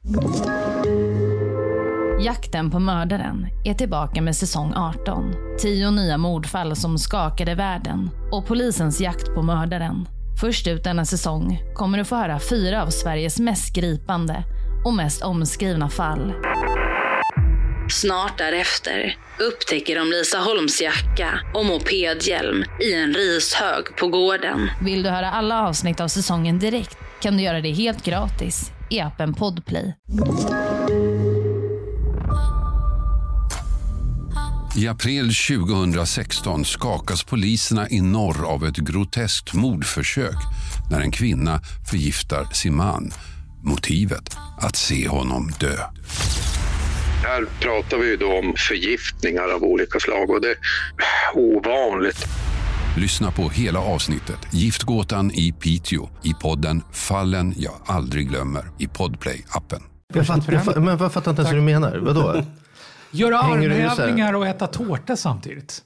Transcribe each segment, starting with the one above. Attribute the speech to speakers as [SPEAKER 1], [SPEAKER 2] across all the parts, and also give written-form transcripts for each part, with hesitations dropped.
[SPEAKER 1] Jakten på mördaren är tillbaka med säsong 18. 10 nya mordfall som skakade världen och polisens jakt på mördaren. Först ut denna säsong kommer du få höra 4 av Sveriges mest gripande och mest omskrivna fall. Snart därefter upptäcker de Lisa Holms jacka och mopedhjälm i en rishög på gården. Vill du höra alla avsnitt av säsongen direkt kan du göra det helt gratis i appen Podplay.
[SPEAKER 2] I april 2016 skakas poliserna i norr av ett groteskt mordförsök när en kvinna förgiftar sin man. Motivet att se honom dö.
[SPEAKER 3] Här pratar vi ju då om förgiftningar av olika slag och det är ovanligt.
[SPEAKER 2] Lyssna på hela avsnittet Giftgåtan i Piteå i podden Fallen jag aldrig glömmer i Podplay-appen.
[SPEAKER 4] Men vad fattar inte ens hur du menar? Vadå?
[SPEAKER 5] Göra armhävningar och äta tårta samtidigt.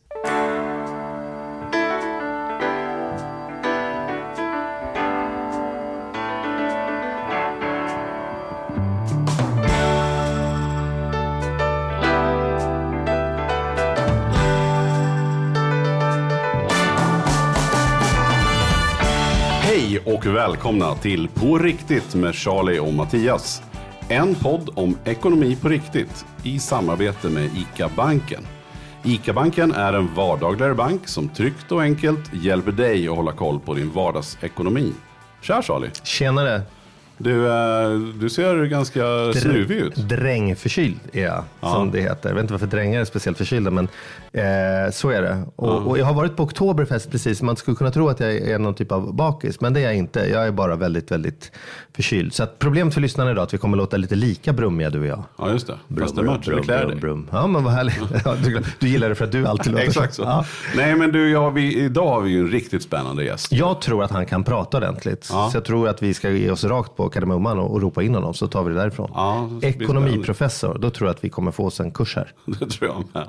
[SPEAKER 6] Hej och välkomna till På riktigt med Charlie och Mattias. En podd om ekonomi på riktigt i samarbete med ICA-banken. ICA-banken är en vardagligare bank som tryggt och enkelt hjälper dig att hålla koll på din vardagsekonomi. Tja Charlie.
[SPEAKER 4] Tjenare.
[SPEAKER 6] Du ser ganska snuvig ut.
[SPEAKER 4] Drängförkyld är jag, som det heter. Jag vet inte varför drängar är speciellt förkylda, men så är det. Och jag har varit på Oktoberfest precis. Man skulle kunna tro att jag är någon typ av bakis, men det är jag inte. Jag är bara väldigt, väldigt förkyld. Så att problemet för lyssnarna idag är att vi kommer låta lite lika brummiga, du och jag.
[SPEAKER 6] Ja, just det.
[SPEAKER 4] Brum. Ja, men vad härligt. Ja, du gillar det för att du alltid låter
[SPEAKER 6] exakt så. Ja. Nej, men idag har vi ju en riktigt spännande gäst.
[SPEAKER 4] Jag tror att han kan prata ordentligt. Ja. Så jag tror att vi ska ge oss rakt på Kardemumman och ropa in honom, så tar vi det därifrån. Ja, ekonomiprofessor, då tror jag att vi kommer få oss en kurs här.
[SPEAKER 6] Det tror jag med.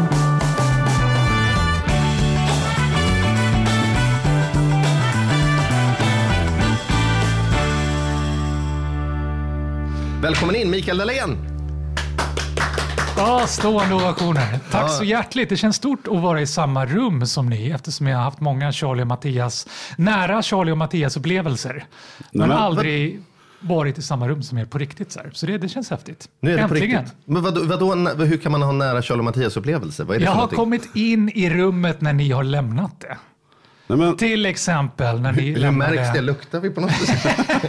[SPEAKER 4] Välkommen in, Mikael Dahlén!
[SPEAKER 5] Ja, stående ovationer. Tack så hjärtligt. Det känns stort att vara i samma rum som ni, eftersom jag har haft många nära Charlie och Mattias upplevelser. Men aldrig varit i samma rum som er på riktigt. Så det känns häftigt.
[SPEAKER 4] Nu är det äntligen. På riktigt. Men vadå, hur kan man ha nära Charlie och Mattias upplevelser? Vad är det
[SPEAKER 5] jag
[SPEAKER 4] för
[SPEAKER 5] har
[SPEAKER 4] någonting?
[SPEAKER 5] kommit in i rummet när ni har lämnat det. Nej, men... Till exempel när ni lämnade...
[SPEAKER 4] Hur märks det? Luktar vi på något sätt?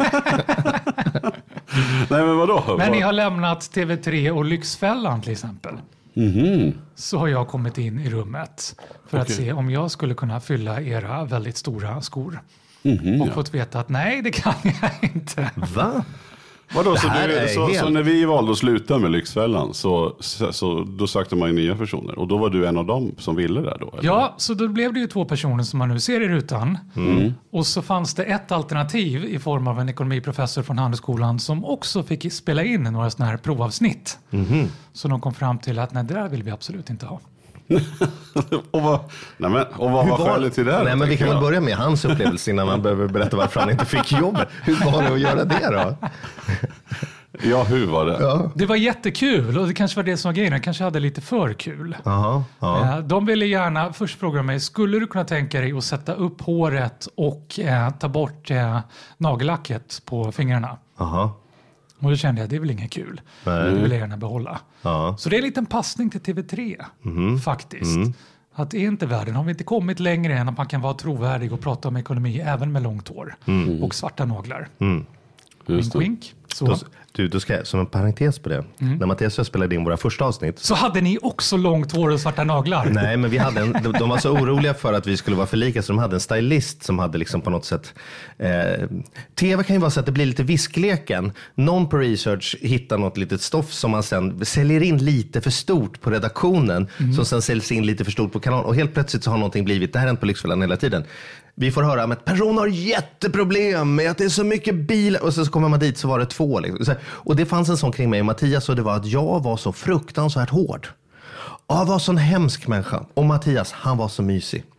[SPEAKER 6] Nej, men vadå?
[SPEAKER 5] När ni har lämnat TV3 och Lyxfällan till exempel. Så har jag kommit in i rummet för att se om jag skulle kunna fylla era väldigt stora skor. Och fått veta att nej, det kan jag inte.
[SPEAKER 4] Va?
[SPEAKER 6] Vadå, så när vi valde att sluta med Lyxfällan så då sökte man ju nya personer. Och då var du en av dem som ville det då? Eller?
[SPEAKER 5] Ja, så då blev det ju 2 personer som man nu ser i rutan. Och så fanns det ett alternativ i form av en ekonomiprofessor från Handelsskolan som också fick spela in några sådana här provavsnitt. Så de kom fram till att nej, det där vill vi absolut inte ha.
[SPEAKER 6] och vad var skälet till det?
[SPEAKER 4] Nej, men vi kan väl börja med hans upplevelse innan man behöver berätta varför han inte fick jobbet. Hur var det att göra det då?
[SPEAKER 6] Ja, hur var det?
[SPEAKER 5] Ja. Det var jättekul och det kanske var det som var grejen. Jag kanske hade lite för kul. De ville gärna, först fråga mig, skulle du kunna tänka dig att sätta upp håret och ta bort nagellacket på fingrarna? Och då kände jag, det är väl inget kul. Det vill jag gärna behålla. Så det är en liten passning till TV3 faktiskt. Att är inte världen, har vi inte kommit längre än att man kan vara trovärdig och prata om ekonomi även med långt hår och svarta naglar. Wink. Så.
[SPEAKER 4] Du ska, som en parentes på det. När Mattias och jag spelade in våra första avsnitt.
[SPEAKER 5] Så hade ni också långt hår och svarta naglar?
[SPEAKER 4] Nej, men vi hade de var så oroliga för att vi skulle vara för lika, så de hade en stylist som hade liksom på något sätt... TV kan ju vara så att det blir lite viskleken. Någon på research hittar något litet stoff som man sen säljer in lite för stort på redaktionen. Som sen säljs in lite för stort på kanalen. Och helt plötsligt så har någonting blivit, det här är inte på Lyxfällan hela tiden. Vi får höra att person har jätteproblem med att det är så mycket bilar. Och så kommer man dit så var det 2. Liksom. Och det fanns en sån kring mig och Mattias, och det var att jag var så fruktansvärt hård. Jag var sån hemsk människa. Och Mattias, han var så mysig.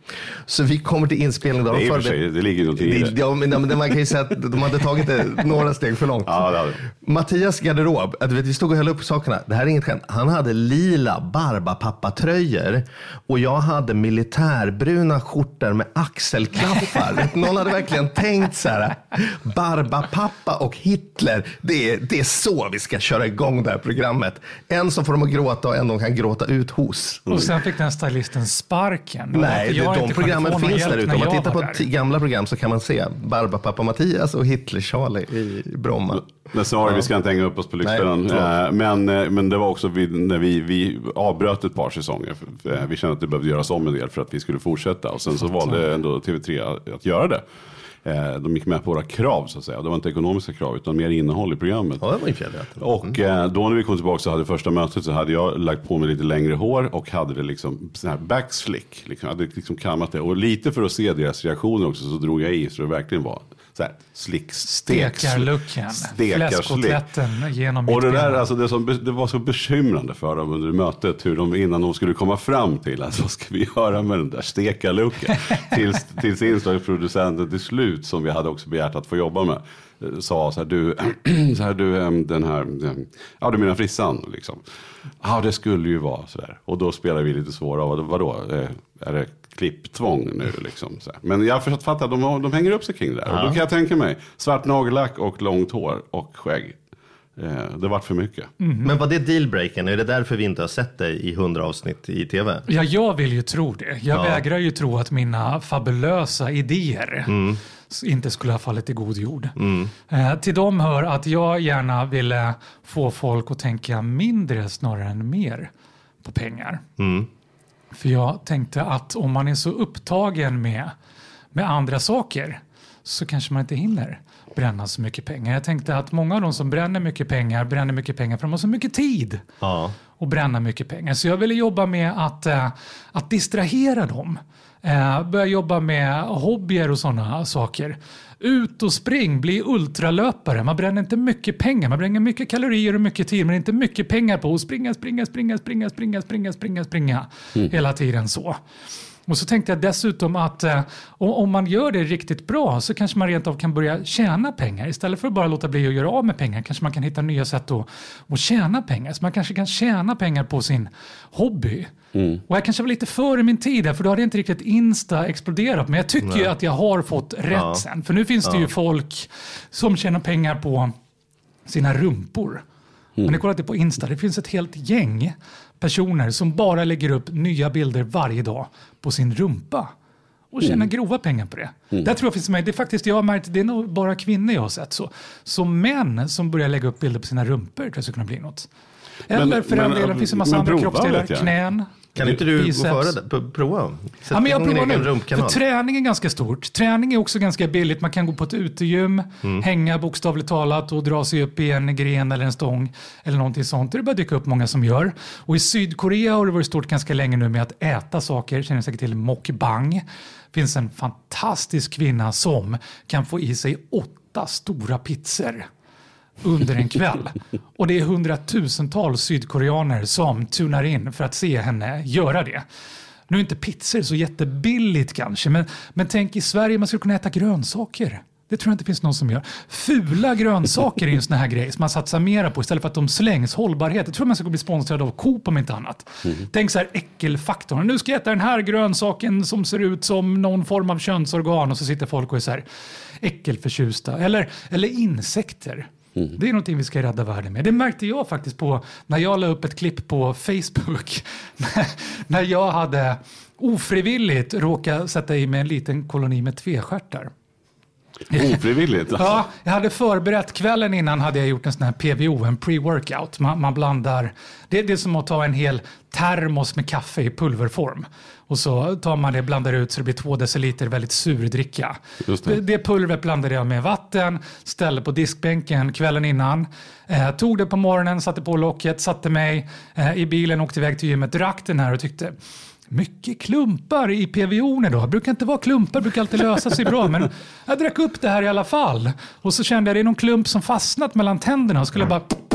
[SPEAKER 4] Så vi kommer till inspelning då.
[SPEAKER 6] Det ligger någonting i det.
[SPEAKER 4] Ja, men man kan ju säga att de hade tagit det några steg för långt.
[SPEAKER 6] Ja, det hade.
[SPEAKER 4] Mattias garderob, vi stod och höll upp sakerna. Det här är inget skämt. Han hade lila Barbapappa-tröjor och jag hade militärbruna skjortor med axelklaffar. Någon hade verkligen tänkt så här: Barbapappa och Hitler, det är så vi ska köra igång det här programmet. En som får dem att gråta och en de kan gråta ut hos.
[SPEAKER 5] Och sen fick den stylisten sparken.
[SPEAKER 4] Nej, de programmen finns där ute. Om man tittar på gamla program så kan man se Barbapappa Mattias och Hitler Charlie i Bromma.
[SPEAKER 6] Men snarare, vi ska inte hänga upp oss på lyxfällan. Men det var också när vi avbröt ett par säsonger. Vi kände att det behövde göras om en del för att vi skulle fortsätta. Och sen så valde ändå TV3 att göra det. De gick med på våra krav så att säga. Det var inte ekonomiska krav utan mer innehåll i programmet.
[SPEAKER 4] Ja, det var inte
[SPEAKER 6] och då när vi kom tillbaka så hade första mötet så hade jag lagt på mig lite längre hår och hade det liksom sån här backslick. Liksom, hade liksom kammat det. Och lite för att se deras reaktioner också så drog jag i så det verkligen var så här
[SPEAKER 5] stekarlucken, fläskotletten genom mitt.
[SPEAKER 6] Och det där, alltså det var så bekymrande för dem under mötet hur de innan de skulle komma fram till att vad ska vi göra med den där stekarlucken tills inslagsproducenten till slut som vi hade också begärt att få jobba med sa så här du den här ja du menar frissan liksom. Ja det skulle ju vara så där. Och då spelar vi lite svåra vadå är det klipptvång nu liksom så här. Men jag fattar de hänger upp sig kring det där. Och då kan jag tänka mig svart nagellack och långt hår och skägg. Det vart för mycket.
[SPEAKER 4] Men var det dealbreaken? Är det därför vi inte har sett dig i 100 avsnitt i tv?
[SPEAKER 5] Ja, jag vill ju tro det. Jag vägrar ju tro att mina fabulösa idéer inte skulle ha fallit i god jord. Till dem hör att jag gärna ville få folk att tänka mindre snarare än mer på pengar. För jag tänkte att om man är så upptagen med andra saker så kanske man inte hinner bränna så mycket pengar. Jag tänkte att många av de som bränner mycket pengar för de har så mycket tid att bränna mycket pengar. Så jag ville jobba med att distrahera dem. Börja jobba med hobbyer och sådana saker. Ut och spring, bli ultralöpare. Man bränner inte mycket pengar. Man bränner mycket kalorier och mycket tid. Men inte mycket pengar på att springa. Hela tiden så. Och så tänkte jag dessutom att om man gör det riktigt bra så kanske man rent av kan börja tjäna pengar. Istället för att bara låta bli att göra av med pengar kanske man kan hitta nya sätt att tjäna pengar. Så man kanske kan tjäna pengar på sin hobby. Och jag kanske var lite före min tid här, för då hade inte riktigt Insta exploderat. Men jag tycker ju att jag har fått rätt sen. För nu finns det ju folk som tjänar pengar på sina rumpor. Men ni kollar på Insta, det finns ett helt gäng personer som bara lägger upp nya bilder varje dag på sin rumpa och tjänar grova pengar på det. Där tror jag finns med. Det är faktiskt, jag har märkt, det är nog bara kvinnor jag har sett så. Så män som börjar lägga upp bilder på sina rumpor tror jag ska kunna bli något. Eller för den delen finns det en massa andra kroppsdelar, knän.
[SPEAKER 4] Kan inte du gå före prova?
[SPEAKER 5] Ja, men jag provar nu. För träning är ganska stort. Träning är också ganska billigt. Man kan gå på ett utegym, hänga bokstavligt talat och dra sig upp i en gren eller en stång eller någonting sånt. Det är bara dyka upp många som gör. Och i Sydkorea har det varit stort ganska länge nu med att äta saker. Känner säkert till mukbang. Det finns en fantastisk kvinna som kan få i sig 8 stora pizzor under en kväll. Och det är 100,000-tals sydkoreaner som tunar in för att se henne göra det. Nu är inte pizzor så jättebilligt kanske, men tänk i Sverige man skulle kunna äta grönsaker. Det tror jag inte finns någon som gör. Fula grönsaker är ju en sån här grej som man satsar mera på istället för att de slängs. Hållbarhet. Jag tror man ska bli sponsrad av Coop om inte annat. Tänk så här äckelfaktorn. Nu ska jag äta den här grönsaken som ser ut som någon form av könsorgan och så sitter folk och är så här äckelförtjusta. Eller insekter. Det är någonting vi ska rädda världen med. Det märkte jag faktiskt på när jag la upp ett klipp på Facebook. När jag hade ofrivilligt råkat sätta i mig en liten koloni med tvestjärtar.
[SPEAKER 6] Ofrivilligt? Alltså.
[SPEAKER 5] Ja, jag hade förberett kvällen innan hade jag gjort en sån här PVO, en pre-workout. Man blandar, det är som att ta en hel termos med kaffe i pulverform. Och så tar man det, blandar ut så det blir 2 deciliter väldigt sur dricka. Det pulvret blandade jag med vatten, ställde på diskbänken kvällen innan. Tog det på morgonen, satte på locket, satte mig i bilen, åkte iväg till gymmet, drack den här och tyckte... Mycket klumpar i PVO:n idag. Det brukar inte vara klumpar, brukar alltid lösa sig bra. Men jag drack upp det här i alla fall. Och så kände jag det är någon klump som fastnat mellan tänderna. Och skulle bara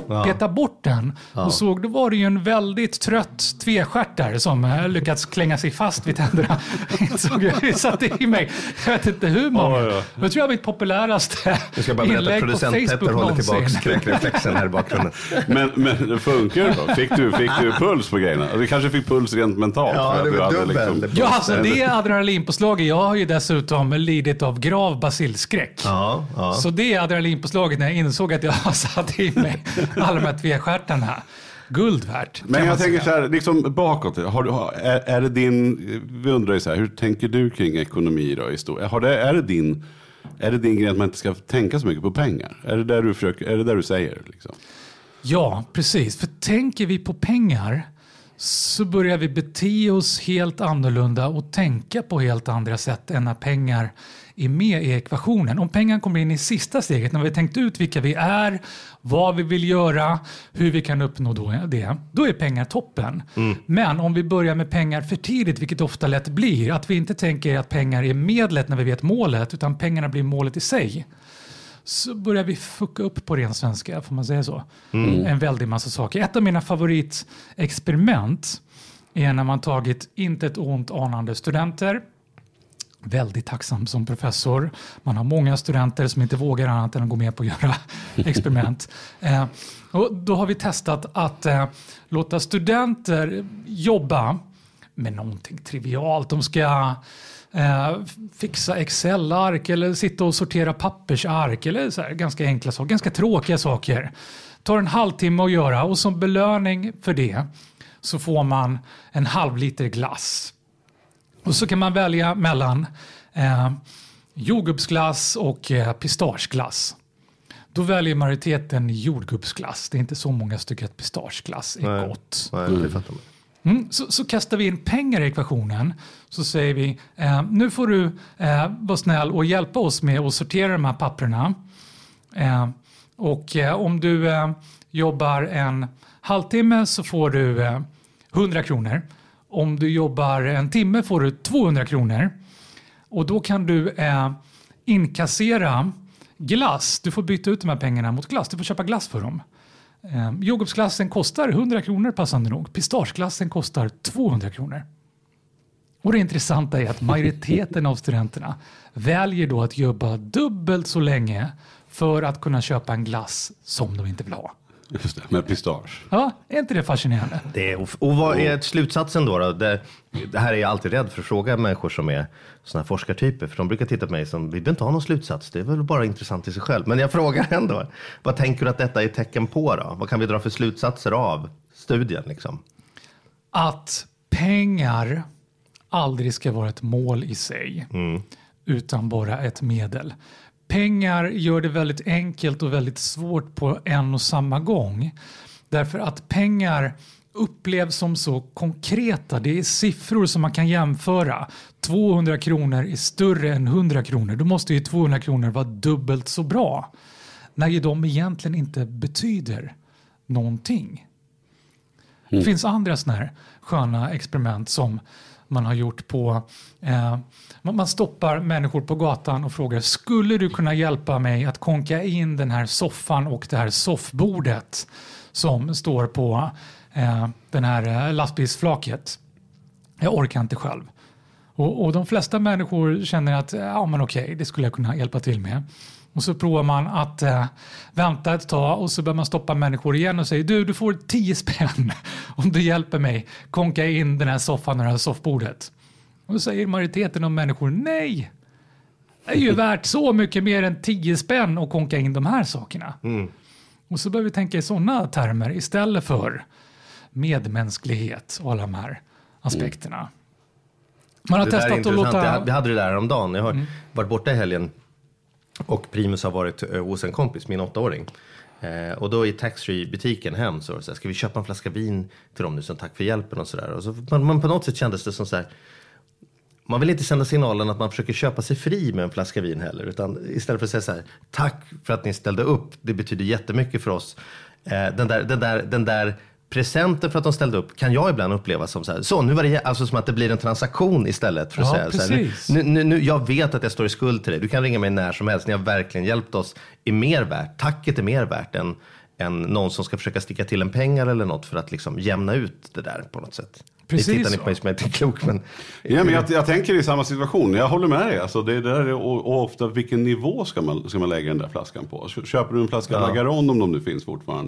[SPEAKER 5] peta bort den och såg, då var det ju en väldigt trött tvestjärtare som lyckats klänga sig fast vid tänderna. Jag satte i mig, jag vet inte hur många. Jag tror jag var mitt populäraste inlägg på Facebook
[SPEAKER 4] Petter håller tillbaka skräckreflexen här i bakgrunden.
[SPEAKER 6] Men funkar det då? Fick du puls på grejerna? Du kanske fick puls rent mentalt.
[SPEAKER 4] Ja, det var dubbel.
[SPEAKER 5] Ja, alltså det är adrenalinpåslaget. Jag har ju dessutom lidit av grav basilskräck.
[SPEAKER 4] Ja.
[SPEAKER 5] Så det är adrenalinpåslaget när jag insåg att jag har satt i mig alla de här tvestjärtarna. Guld värt.
[SPEAKER 6] Men jag tänker så här, liksom bakåt. Är det din, vi undrar ju så här, hur tänker du kring ekonomi då i stort? Är det din grej att man inte ska tänka så mycket på pengar? Är det där du säger liksom?
[SPEAKER 5] Ja, precis. För tänker vi på pengar så börjar vi bete oss helt annorlunda och tänka på helt andra sätt än när pengar är med i ekvationen. Om pengar kommer in i sista steget, när vi har tänkt ut vilka vi är, vad vi vill göra, hur vi kan uppnå då är pengar toppen. Men om vi börjar med pengar för tidigt, vilket ofta lätt blir, att vi inte tänker att pengar är medlet när vi vet målet, utan pengarna blir målet i sig, så börjar vi fucka upp på ren svenska, får man säga så. En väldig massa saker. Ett av mina favoritexperiment är när man tagit inte ett ont anande studenter. Väldigt tacksam som professor. Man har många studenter som inte vågar annat än att gå med på att göra experiment. Och då har vi testat att låta studenter jobba med någonting trivialt. De ska fixa Excel-ark eller sitta och sortera pappersark eller så här, ganska enkla saker, ganska tråkiga saker. Tar en halvtimme att göra och som belöning för det så får man en halv liter glass. Och så kan man välja mellan jordgubbsglass och pistageglass. Då väljer majoriteten jordgubbsglass. Det är inte så många stycken att pistageglass är gott.
[SPEAKER 4] Nej, det fattar man.
[SPEAKER 5] Så kastar vi in pengar i ekvationen. Så säger vi, nu får du vara snäll och hjälpa oss med att sortera de här papperna. Och om du jobbar en halvtimme så får du 100 kronor. Om du jobbar en timme får du 200 kronor. Och då kan du inkassera glass. Du får byta ut de här pengarna mot glass. Du får köpa glass för dem. Jordgubbsglassen kostar 100 kronor passande nog. Pistageglassen kostar 200 kronor. Och det intressanta är att majoriteten av studenterna väljer då att jobba dubbelt så länge för att kunna köpa en glass som de inte vill ha.
[SPEAKER 6] Just det, med pistage.
[SPEAKER 5] Ja, är inte det fascinerande?
[SPEAKER 4] Och vad är slutsatsen då? Det här är jag alltid rädd för att fråga människor som är såna här forskartyper. För de brukar titta på mig som, vi behöver inte ha någon slutsats. Det är väl bara intressant i sig själv. Men jag frågar ändå, vad tänker du att detta är tecken på då? Vad kan vi dra för slutsatser av studien liksom?
[SPEAKER 5] Att pengar aldrig ska vara ett mål i sig. Utan bara ett medel. Pengar gör det väldigt enkelt och väldigt svårt på en och samma gång. Därför att pengar upplevs som så konkreta. Det är siffror som man kan jämföra. 200 kronor är större än 100 kronor. Då måste ju 200 kronor vara dubbelt så bra. När de egentligen inte betyder någonting. Det finns andra såna här sköna experiment som man har gjort på... man stoppar människor på gatan och frågar, skulle du kunna hjälpa mig att konka in den här soffan och det här soffbordet som står på den här lastbilsflaket? Jag orkar inte själv. Och de flesta människor känner att ja, men okej, det skulle jag kunna hjälpa till med. Och så provar man att vänta ett tag och så börjar man stoppa människor igen och säger, du får 10 spänn om du hjälper mig konka in den här soffan och det här soffbordet. Och då säger majoriteten av människor, nej, det är ju värt så mycket mer än 10 spänn att konka in de här sakerna. Och så börjar vi tänka i sådana termer istället för medmänsklighet och alla de här aspekterna. Man har testat att låta...
[SPEAKER 4] Vi hade det där om dagen. Jag har varit borta i helgen. Och Primus har varit hos en kompis, min 8-åring. Och då i taxfree-butiken hem så ska vi köpa en flaska vin till dem nu som tack för hjälpen och sådär. Och så man på något sätt kändes det som så här, man vill inte sända signalen att man försöker köpa sig fri med en flaska vin heller. Utan istället för att säga så här, tack för att ni ställde upp. Det betyder jättemycket för oss. Den där presenten för att de ställde upp kan jag ibland uppleva som så här, så nu var det alltså som att det blir en transaktion istället för att säga
[SPEAKER 5] precis.
[SPEAKER 4] Så här, nu, jag vet att jag står i skuld till dig, du kan ringa mig när som helst, ni har verkligen hjälpt oss, är mer värt, tacket är mer värt någon som ska försöka sticka till en pengar eller något för att liksom jämna ut det där på något sätt.
[SPEAKER 5] Precis.
[SPEAKER 4] Det tittar ni på mig som är inte klok, men...
[SPEAKER 6] Ja, men jag tänker i samma situation. Jag håller med dig. Alltså, det där, och ofta vilken nivå ska man lägga den där flaskan på? Köper du en flaska Lagaron, om de nu finns fortfarande,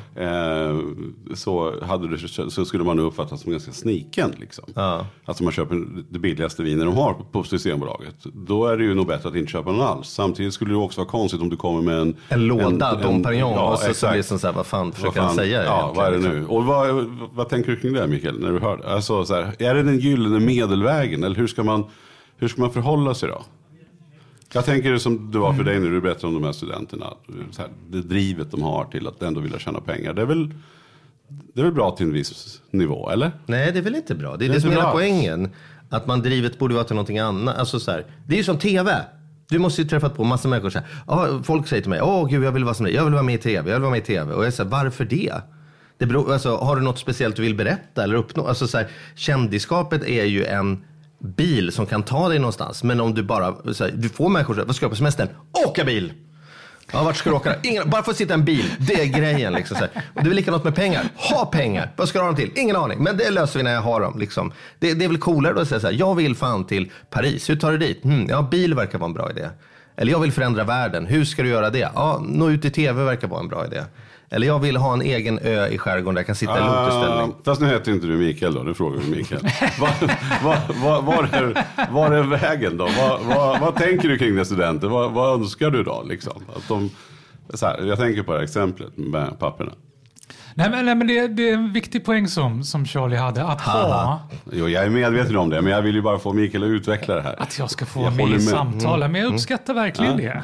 [SPEAKER 6] så skulle man uppfattas som ganska sniken. Liksom. Alltså man köper det billigaste viner de har på Systembolaget. Då är det ju nog bättre att inte köpa någon alls. Samtidigt skulle det också vara konstigt om du kommer med en låda
[SPEAKER 4] Dom Perignon, och så blir det så här, vad fan försöker han säga?
[SPEAKER 6] Ja, vad är det nu? Och vad tänker du kring det, Mikael, när du hör det? Alltså, så här, är det den gyllene medelvägen, eller hur ska man förhålla sig då? Jag tänker det som det var för dig när du berättade om de här studenterna, så här, det drivet de har till att ändå vilja tjäna pengar. Det är väl bra till en viss nivå, eller?
[SPEAKER 4] Nej, det är väl inte bra. Det är det som är hela poängen, att man drivet borde vara till någonting annat. Alltså, så här, det är ju som tv. Du måste ju träffat på massa människor så här, folk säger till mig, gud, jag vill vara som dig, jag vill vara med i tv, och jag säger, varför det? Det beror, alltså, har du något speciellt du vill berätta eller uppnå? Alltså, så här, kändisskapet är ju en bil som kan ta dig någonstans. Men om du bara, så här, du får människor så här, vad ska jag på semestern? Åka bil! Ja, vart ska du åka? Bara få sitta i en bil, det är grejen. Liksom, så här. Och det är väl likadant med pengar. Ha pengar, vad ska du ha dem till? Ingen aning, men det löser vi när jag har dem. Liksom. Det är väl coolare då att säga så här, jag vill fan till Paris, hur tar du dit? Ja, bil verkar vara en bra idé. Eller jag vill förändra världen, hur ska du göra det? Ja, nå ut i tv verkar vara en bra idé. Eller jag vill ha en egen ö i skärgården där jag kan sitta i lotusställning.
[SPEAKER 6] Fast nu heter inte du Mikael då, nu frågar vi Mikael. Var är vägen då? Vad tänker du kring det, studenter? Vad önskar du då? Liksom? Att så här, jag tänker på det här exemplet med papperna.
[SPEAKER 5] Nej, men det är en viktig poäng som Charlie hade. Att
[SPEAKER 6] Jo, jag är medveten om det, men jag vill ju bara få Mikael att utveckla det här.
[SPEAKER 5] Att jag ska få med i samtalen, men jag uppskattar verkligen det.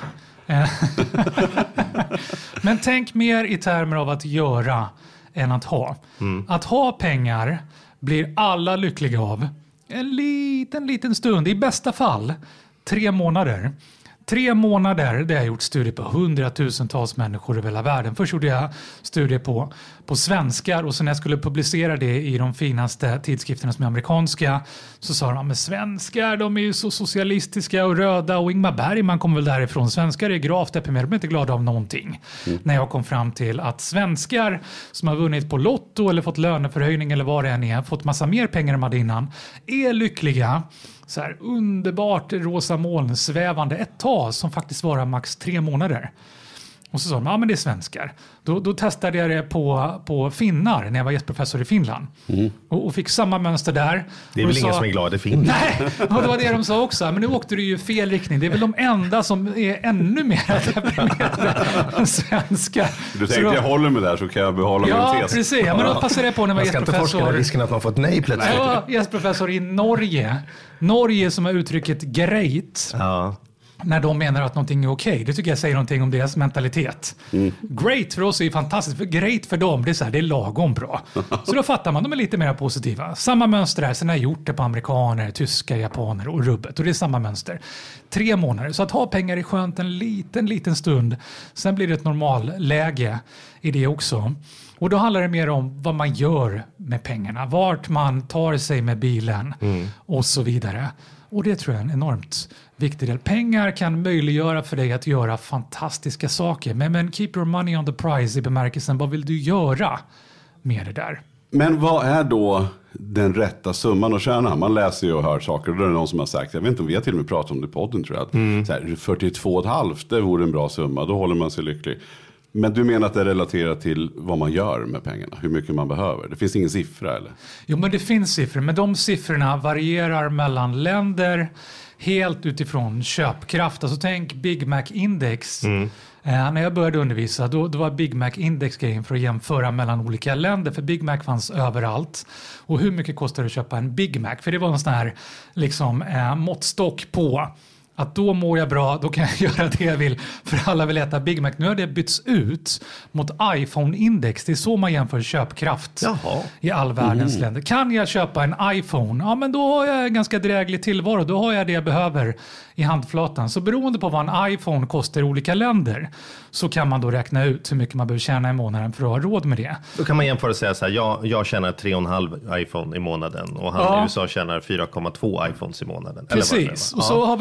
[SPEAKER 5] Men tänk mer i termer av att göra än att ha. Att ha pengar blir alla lyckliga av en liten stund, i bästa fall 3 månader. 3 månader där jag har gjort studier på 100,000-tals människor över hela världen. Först gjorde jag studier på svenskar, och sen när jag skulle publicera det i de finaste tidskrifterna som är amerikanska, så sa de, men svenskar, de är ju så socialistiska och röda, och Ingmar Bergman kommer väl därifrån. Svenskar är gravt deprimerade, de är inte glada av någonting. När jag kom fram till att svenskar som har vunnit på Lotto eller fått löneförhöjning eller vad det än är, fått massa mer pengar än de hade innan, är lyckliga. Så här underbart rosa moln svävande ett tag som faktiskt var max 3 månader. Och så sa de, men det är svenskar. Då testade jag det på finnar när jag var gästprofessor i Finland. Och fick samma mönster där.
[SPEAKER 4] Det är väl ingen som är glad i Finland?
[SPEAKER 5] Nej, och det var det de sa också. Men nu åkte du ju fel riktning. Det är väl de enda som är ännu mer deprimerade än svenskar.
[SPEAKER 6] Du tänkte jag håller med där så kan jag behålla min tes.
[SPEAKER 5] Ja, precis. Ja, men då passade jag på när jag var gästprofessor.
[SPEAKER 4] Man ska inte forska risken att man fått nej plötsligt.
[SPEAKER 5] Jag var gästprofessor i Norge. Norge som har uttrycket great. Ja. När de menar att någonting är okej. Det tycker jag säger någonting om deras mentalitet. Great för oss är fantastiskt. Great för dem, det är, så här, det är lagom bra. Så då fattar man, de är lite mer positiva. Samma mönster här, sen har jag gjort det på amerikaner, tyska, japaner och rubbet. Och det är samma mönster. 3 månader. Så att ha pengar är skönt en liten stund. Sen blir det ett normalläge i det också. Och då handlar det mer om vad man gör med pengarna. Vart man tar sig med bilen och så vidare. Och det tror jag är en enormt viktig del. Pengar kan möjliggöra för dig att göra fantastiska saker. Men keep your money on the prize i bemärkelsen. Vad vill du göra med det där? Men
[SPEAKER 6] vad är då den rätta summan att tjäna? Man läser ju och hör saker. Och det är någon som har sagt, jag vet inte om vi har till och med pratat om det i podden, tror jag. Så här, 42,5, det vore en bra summa. Då håller man sig lycklig. Men du menar att det är relaterat till vad man gör med pengarna? Hur mycket man behöver? Det finns ingen siffra, eller? Jo, men det finns siffror. Men de siffrorna varierar mellan länder helt utifrån köpkraft. Alltså tänk Big Mac-index. När jag började undervisa då var Big Mac-index-grejen för att jämföra mellan olika länder. För Big Mac fanns överallt. Och hur mycket kostar det att köpa en Big Mac? För det var en sån här liksom, måttstock på att då mår jag bra, då kan jag göra det jag vill. För alla vill äta Big Mac. Nu har det bytts ut mot iPhone-index. Det är så man jämför köpkraft i all världens länder. Kan jag köpa en iPhone? Ja, men då har jag en ganska dräglig tillvaro. Då har jag det jag behöver i handflatan. Så beroende på vad en iPhone kostar i olika länder så kan man då räkna ut hur mycket man behöver tjäna i månaden för att ha råd med det. Då kan man jämföra och säga så här, jag tjänar 3,5 iPhone i månaden och han i USA tjänar 4,2 iPhones i månaden. Precis, och så har vi då ena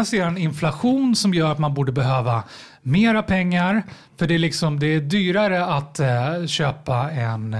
[SPEAKER 5] sidan inflation som gör att man borde behöva mera pengar. För det är dyrare att köpa en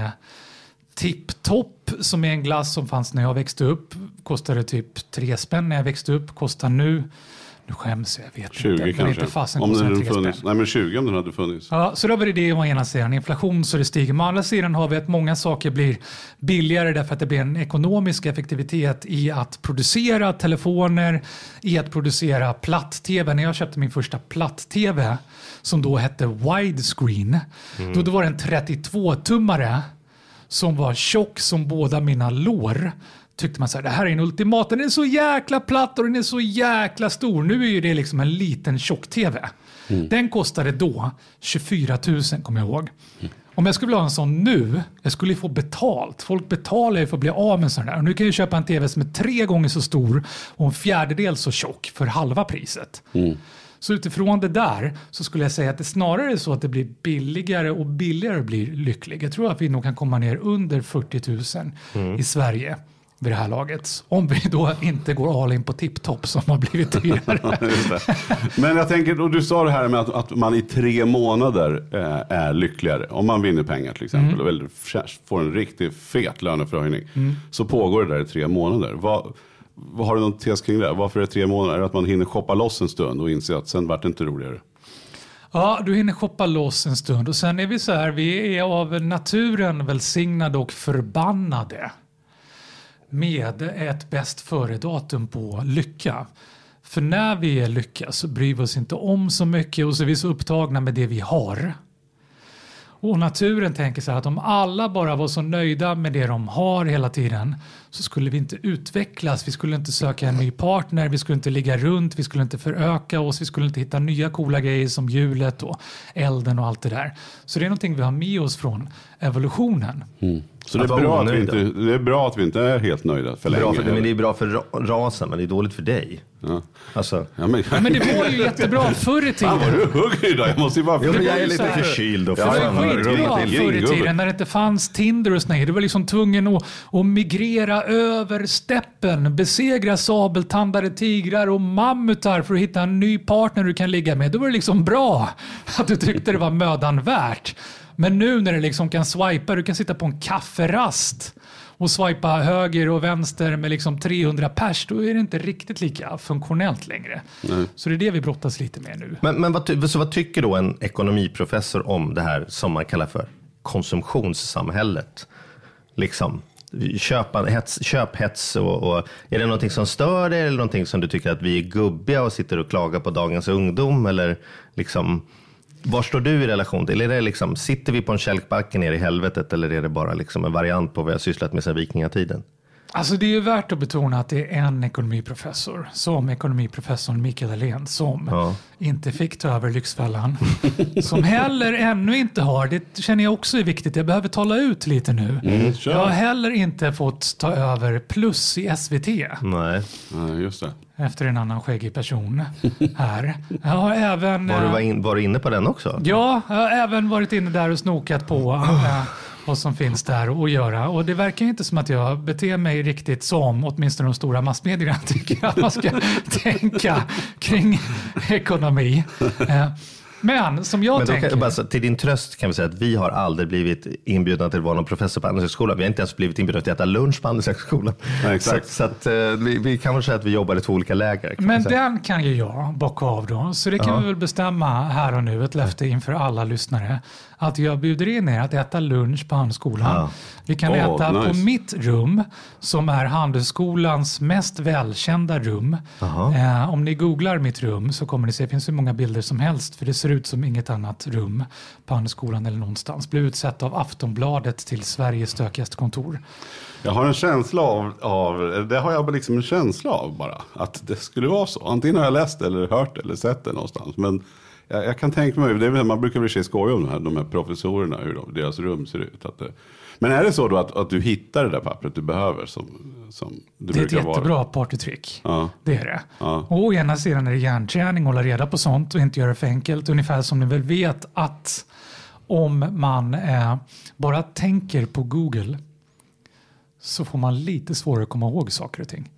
[SPEAKER 5] Tip-Top som är en glass som fanns när jag växte upp. Kostade typ 3 spänn när jag växte upp. Kostar nu skäms jag vet
[SPEAKER 6] 20
[SPEAKER 5] inte.
[SPEAKER 6] Kanske.
[SPEAKER 5] Inte fasen
[SPEAKER 6] om den
[SPEAKER 5] hade
[SPEAKER 6] funnits.
[SPEAKER 5] spänn.
[SPEAKER 6] Nej, men 20 om den hade funnits.
[SPEAKER 5] Ja, så då var det å ena sidan inflation så det stiger. Men å andra sidan har vi att många saker blir billigare därför att det blir en ekonomisk effektivitet i att producera telefoner, i att producera platt-tv. När jag köpte min första platt-tv som då hette widescreen, då var det en 32-tummare som var tjock som båda mina lår. Tyckte man så här, det här är en ultimat, den är så jäkla platt och den är så jäkla stor. Nu är ju det liksom en liten tjock-tv. Den kostade då 24 000 kommer jag ihåg. Om jag skulle vilja ha en sån nu, jag skulle få betalt. Folk betalar ju för att bli av med en sån där. Och nu kan jag köpa en tv som är 3 gånger så stor och en fjärdedel så tjock för halva priset. Så utifrån det där så skulle jag säga att det snarare är så att det blir billigare och billigare blir lycklig. Jag tror att vi nog kan komma ner under 40 000 i Sverige vid det här laget. Om vi då inte går all in på Tip-Top som har blivit dyrare.
[SPEAKER 6] Men jag tänker, och du sa det här med att man i 3 månader är lyckligare. Om man vinner pengar till exempel och får en riktigt fet löneförhöjning så pågår det där i 3 månader. Vad har du någon tes kring det? Varför är det 3 månader? Är det att man hinner shoppa loss en stund och inser att sen vart det inte roligare?
[SPEAKER 5] Ja, du hinner shoppa loss en stund och sen är vi så här, vi är av naturen välsignade och förbannade med ett bäst före-datum på lycka. För när vi är lycka så bryr vi oss inte om så mycket och så är vi så upptagna med det vi har. Och naturen tänker så här att om alla bara var så nöjda med det de har hela tiden så skulle vi inte utvecklas, vi skulle inte söka en ny partner, vi skulle inte ligga runt, vi skulle inte föröka oss, vi skulle inte hitta nya coola grejer som hjulet och elden och allt det där. Så det är någonting vi har med oss från evolutionen.
[SPEAKER 6] Så det är bra att vi inte är helt nöjda för länge.
[SPEAKER 4] Men det är bra för rasen, men det är dåligt för dig.
[SPEAKER 6] Ja.
[SPEAKER 4] Alltså.
[SPEAKER 5] Ja, men det var ju jättebra förr i tiden.
[SPEAKER 6] Fan vad du hugger idag, jag måste ju bara...
[SPEAKER 4] Jag är lite förkyld.
[SPEAKER 5] Det var skitbra förr i tiden när det inte fanns Tinder och sådär. Det var liksom tvungen att migrera över steppen, besegra sabeltandade tigrar och mammutar för att hitta en ny partner du kan ligga med. Då var det liksom bra att du tyckte det var mödan värt. Men nu när det liksom kan swipa, du kan sitta på en kafferast och swipa höger och vänster med liksom 300 pers, då är det inte riktigt lika funktionellt längre. Nej. Så det är det vi brottas lite med nu.
[SPEAKER 4] Men vad tycker då en ekonomiprofessor om det här som man kallar för konsumtionssamhället? Liksom köphets och är det någonting som stör dig eller någonting som du tycker att vi är gubbiga och sitter och klagar på dagens ungdom eller liksom... Var står du i relation till? Eller är det liksom, sitter vi på en kälkbacke ner i helvetet eller är det bara liksom en variant på vad jag sysslat med sedan vikingatiden?
[SPEAKER 5] Alltså det är ju värt att betona att det är en ekonomiprofessor som ekonomiprofessorn Mikael Dahlén som inte fick ta över Lyxfällan. Som heller ännu inte har, det känner jag också är viktigt, jag behöver tala ut lite nu. Jag har heller inte fått ta över Plus i SVT.
[SPEAKER 4] Nej,
[SPEAKER 6] just det.
[SPEAKER 5] Efter en annan skäggig person här. Jag har även...
[SPEAKER 4] Var du inne på den också?
[SPEAKER 5] Ja, jag har även varit inne där och snokat på vad som finns där att göra. Och det verkar inte som att jag beter mig riktigt som åtminstone de stora massmedierna tycker att man ska tänka kring ekonomi. Men som jag tänker...
[SPEAKER 4] Till din tröst kan vi säga att vi har aldrig blivit inbjudna till att vara någon professor på Handelshögskolan. Vi har inte ens blivit inbjudna till att äta lunch på Handelshögskolan. Ja, exakt. Så att, vi kan väl säga att vi jobbar i 2 olika läger.
[SPEAKER 5] Men den kan ju jag bocka av då. Så det kan vi väl bestämma här och nu, ett löfte inför alla lyssnare. Att jag bjuder in er att äta lunch på Handelshögskolan. Vi kan äta på mitt rum som är Handelshögskolans mest välkända rum. Om ni googlar mitt rum så kommer ni se, det finns så många bilder som helst för det ser ut som inget annat rum på Handelshögskolan eller någonstans. Blev utsett av Aftonbladet till Sveriges stökigaste kontor.
[SPEAKER 6] Jag har en känsla av det har jag liksom en känsla av bara, att det skulle vara så. Antingen har jag läst eller hört eller sett det någonstans, men jag kan tänka mig, man brukar väl skoja om de här professorerna, hur deras rum ser ut. Men är det så då att du hittar det där pappret du behöver som det
[SPEAKER 5] är
[SPEAKER 6] brukar
[SPEAKER 5] ett jättebra
[SPEAKER 6] vara?
[SPEAKER 5] partytrick.
[SPEAKER 6] Ja.
[SPEAKER 5] Det är det.
[SPEAKER 6] Ja.
[SPEAKER 5] Och å ena sidan är det hjärnträning, hålla reda på sånt och inte göra det för enkelt. Ungefär som ni väl vet att om man bara tänker på Google så får man lite svårare att komma ihåg saker och ting.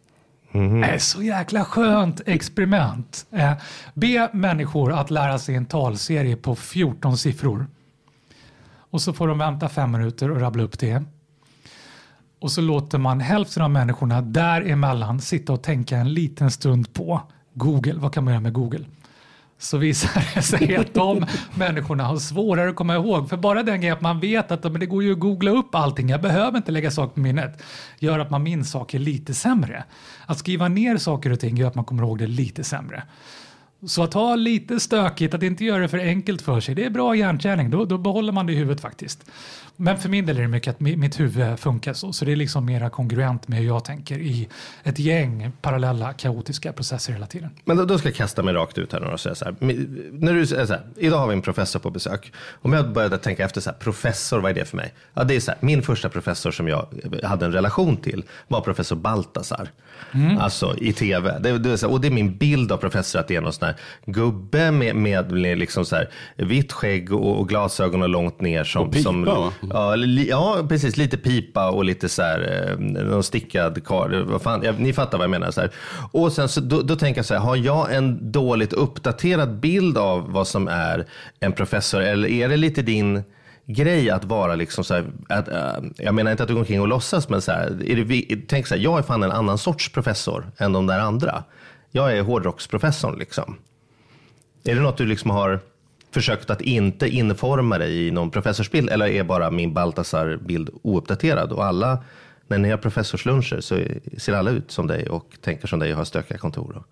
[SPEAKER 5] Så jäkla skönt experiment. Be människor att lära sig en talserie på 14 siffror. Och så får de vänta 5 minuter och rabbla upp det. Och så låter man hälften av människorna däremellan sitta och tänka en liten stund på Google. Vad kan man göra med Google? Så visar det sig att de människorna har svårare att komma ihåg. För bara den grejen att man vet att det går ju att googla upp allting. Jag behöver inte lägga saker på minnet. Gör att man minns saker lite sämre. Att skriva ner saker och ting gör att man kommer ihåg det lite sämre. Så att ha lite stökigt, att inte göra det för enkelt för sig, det är bra hjärnträning. Då behåller man det i huvudet faktiskt. Men för min del är det mycket att mitt huvud funkar så det är liksom mera kongruent med hur jag tänker i ett gäng parallella kaotiska processer hela tiden.
[SPEAKER 4] Men då ska jag kasta mig rakt ut här och säga så här. När du säger så här, idag har vi en professor på besök. Om jag började tänka efter så här, professor, vad är det för mig? Ja, det är så här, min första professor som jag hade en relation till var professor Baltasar. Alltså i tv. Och det är min bild av professor, att det är någon sån här gubbe med liksom så här vitt skägg och glasögon och långt ner som pipa, ja, precis, lite pipa och lite så här någon stickad kar, vad fan, ni fattar vad jag menar så här. Och sen så då tänker jag så här, har jag en dåligt uppdaterad bild av vad som är en professor, eller är det lite din grej att vara liksom så här, jag menar inte att du går omkring och låtsas, men så här, tänk så här, jag är fan en annan sorts professor än de där andra. Jag är hårdrocksprofessorn liksom. Är det något du liksom har försökt att inte informa dig i någon professorsbild, eller är bara min Baltasar-bild ouppdaterad och alla, när ni har professorsluncher så ser alla ut som dig och tänker som dig och har stökiga kontor?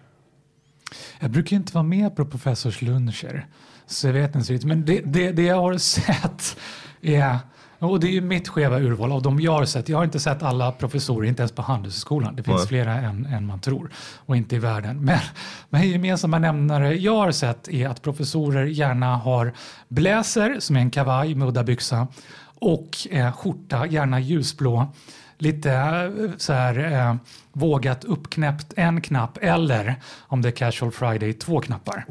[SPEAKER 5] Jag brukar inte vara med på professorsluncher, så jag vet inte riktigt. Men det jag har sett är, och det är ju mitt skeva urval av de jag har sett. Jag har inte sett alla professorer, inte ens på Handelshögskolan. Det finns flera än man tror, och inte i världen. Men gemensamma nämnare jag har sett är att professorer gärna har bläser, som är en kavaj med udda byxa, och skjorta, gärna ljusblå. Lite så här vågat uppknäppt en knapp, eller om det är casual friday 2 knappar.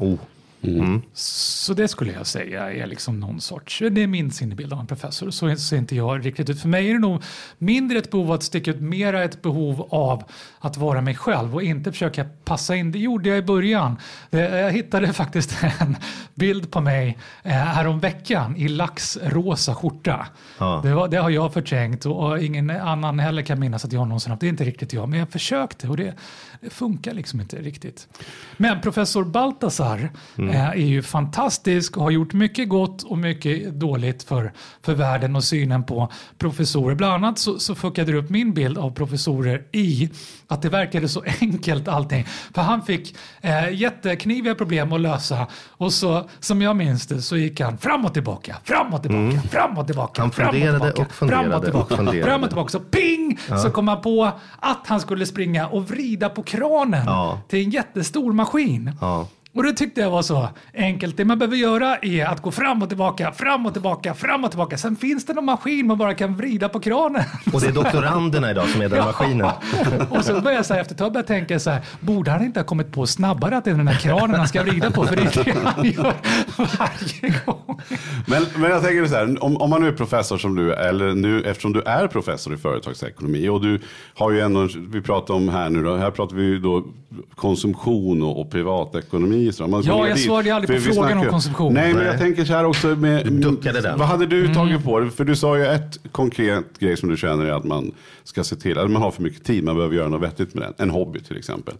[SPEAKER 5] Så det skulle jag säga är liksom någon sorts, det är min sinnebild av en professor. Så ser inte jag riktigt ut. För mig är det nog mindre ett behov av att sticka ut, mera ett behov av att vara mig själv och inte försöka passa in. Det gjorde jag i början. Jag hittade faktiskt en bild på mig härom veckan i laxrosa skjorta. Det har jag förträngt, och ingen annan heller kan minnas att jag någonsin haft. Det är inte riktigt jag, men jag försökte, och det funkar liksom inte riktigt. Men professor Baltasar är ju fantastisk och har gjort mycket gott och mycket dåligt för världen och synen på professorer. Bland annat så fuckade det upp min bild av professorer i att det verkade så enkelt allting. För han fick jättekniviga problem att lösa, och så, som jag minns det, så gick han fram och tillbaka, fram och tillbaka, fram och tillbaka.
[SPEAKER 4] Han funderade och funderade och funderade.
[SPEAKER 5] Fram och tillbaka, så ping! Så kom han på att han skulle springa och vrida på kranen till en jättestor maskin. Och det tyckte jag var så enkelt. Det man behöver göra är att gå fram och tillbaka, fram och tillbaka, fram och tillbaka. Sen finns det någon maskin man bara kan vrida på kranen.
[SPEAKER 4] Och det är doktoranderna idag som är den maskinen.
[SPEAKER 5] Och så börjar jag så här, efter ett tag börja tänka så här, borde han inte ha kommit på snabbare att det är den här kranen han ska vrida på? För det är det han gör varje gång.
[SPEAKER 6] Men jag tänker så här, om man nu är professor som du är, eller nu, eftersom du är professor i företagsekonomi, och du har ju ändå, vi pratar om här nu då, här pratar vi ju då konsumtion och privatekonomi.
[SPEAKER 5] Jag svarade aldrig på frågan om konsumtion.
[SPEAKER 6] Nej, men jag tänker så här också med, vad hade du tagit på det? För du sa ju ett konkret grej som du känner är att man ska se till att man har för mycket tid, man behöver göra något vettigt med den. En hobby till exempel.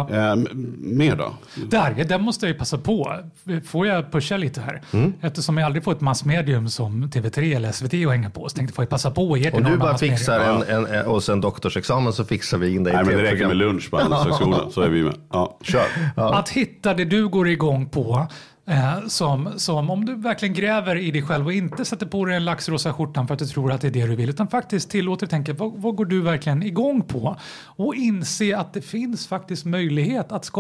[SPEAKER 6] Mer då?
[SPEAKER 5] Där måste jag ju passa på. Får jag pusha lite här? Eftersom jag aldrig får ett massmedium som TV3 eller SVT att hänga på, så tänkte jag passa på.
[SPEAKER 4] Och du bara fixar och sen doktorsexamen, så fixar vi in dig.
[SPEAKER 6] Nej, men det räcker med lunch på Handelshögskolan, så är vi med. Ja, kör.
[SPEAKER 5] Att hitta det du går igång på, som om du verkligen gräver i dig själv och inte sätter på dig en laxrosa skjortan för att du tror att det är det du vill, utan faktiskt tillåter tänka, vad går du verkligen igång på, och inse att det finns faktiskt möjlighet att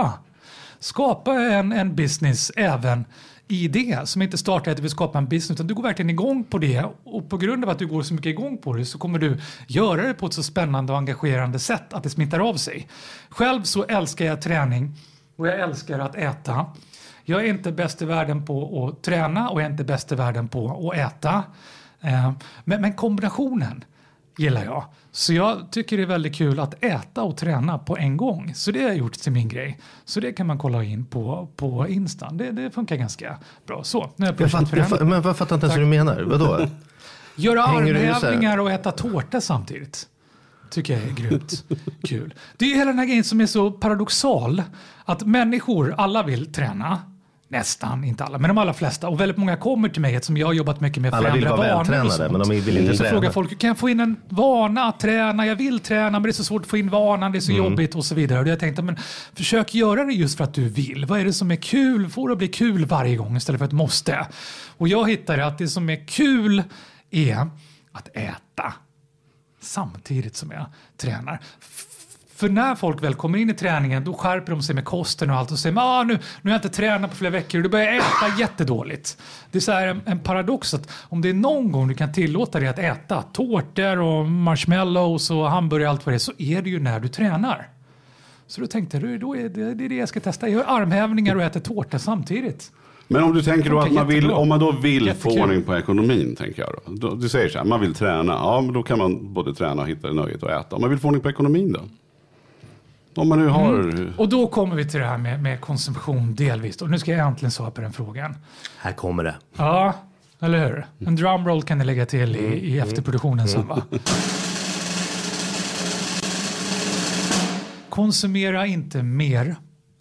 [SPEAKER 5] skapa en business även i det, som inte startar att du vill skapa en business, utan du går verkligen igång på det, och på grund av att du går så mycket igång på det så kommer du göra det på ett så spännande och engagerande sätt att det smittar av sig. Själv så älskar jag träning och jag älskar att äta. Jag är inte bäst i världen på att träna, och jag är inte bäst i världen på att äta. Men kombinationen, gillar jag. Så jag tycker det är väldigt kul att äta och träna på en gång. Så det har jag gjort till min grej. Så det kan man kolla in på Instan. Det funkar ganska bra. Så, nu är
[SPEAKER 4] men vad fattar inte ens hur du menar? Vadå?
[SPEAKER 5] Göra armhävningar och äta tårta samtidigt. Tycker jag är grymt kul. Det är ju hela den här grejen som är så paradoxal. Att människor, alla vill träna. Nästan, inte alla, men de allra flesta. Och väldigt många kommer till mig som jag har jobbat mycket med.
[SPEAKER 4] Alla vill vara vältränade, men de vill inte
[SPEAKER 5] så
[SPEAKER 4] träna.
[SPEAKER 5] Frågar folk, kan jag få in en vana att träna? Jag vill träna, men det är så svårt att få in vanan. Det är så jobbigt och så vidare. Och jag tänkte, men försök göra det just för att du vill. Vad är det som är kul? Får det bli kul varje gång istället för att måste? Och jag hittade att det som är kul är att äta samtidigt som jag tränar. För när folk väl kommer in i träningen, då skärper de sig med kosten och allt och säger nu har jag inte tränat på flera veckor och du börjar äta jättedåligt. Det är så här en paradox att om det är någon gång du kan tillåta dig att äta tårtor och marshmallows och hamburgare och allt vad det är, så är det ju när du tränar. Så då tänkte jag, då är det jag ska testa. Jag gör armhävningar och äter tårta samtidigt.
[SPEAKER 6] Men om du tänker då att om man då vill få ordning på ekonomin, tänker jag då. Du säger så här, man vill träna. Ja, men då kan man både träna och hitta det nöjet och äta. Om man vill få ordning på ekonomin då? Om man nu har...
[SPEAKER 5] Och då kommer vi till det här med konsumtion delvis. Och nu ska jag äntligen svara på den frågan.
[SPEAKER 4] Här kommer det.
[SPEAKER 5] Ja, eller hur? En drumroll kan ni lägga till i efterproduktionen sen, va? Konsumera inte mer.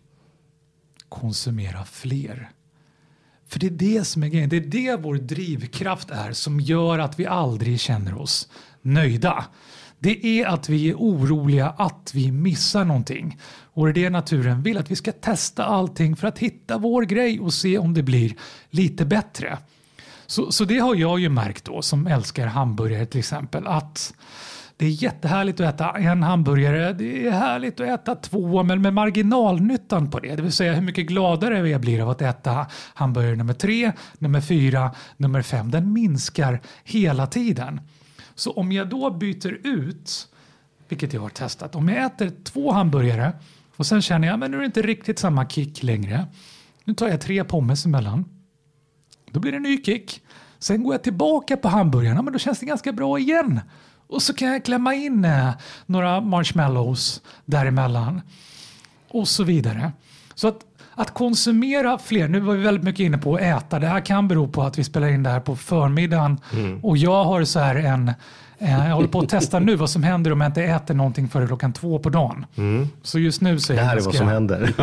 [SPEAKER 5] Konsumera fler. För det är det som är grejen. Det är det vår drivkraft är som gör att vi aldrig känner oss nöjda. Det är att vi är oroliga att vi missar någonting. Och det är det naturen vill, att vi ska testa allting för att hitta vår grej och se om det blir lite bättre. Så det har jag ju märkt då, som älskar hamburgare till exempel, att det är jättehärligt att äta en hamburgare. Det är härligt att äta 2, men med marginalnyttan på det. Det vill säga hur mycket gladare jag blir av att äta hamburgare nummer 3, nummer 4, nummer 5. Den minskar hela tiden. Så om jag då byter ut, vilket jag har testat, om jag äter 2 hamburgare och sen känner jag, men nu är det inte riktigt samma kick längre. Nu tar jag 3 pommes emellan. Då blir det en ny kick. Sen går jag tillbaka på hamburgarna, men då känns det ganska bra igen. Och så kan jag klämma in några marshmallows däremellan. Och så vidare. Så att konsumera fler, nu var vi väldigt mycket inne på att äta. Det här kan bero på att vi spelar in det här på förmiddagen. Och jag har så här jag håller på att testa nu vad som händer om jag inte äter någonting före klockan 2 på dagen. Så just nu så är
[SPEAKER 4] det här är vad som händer.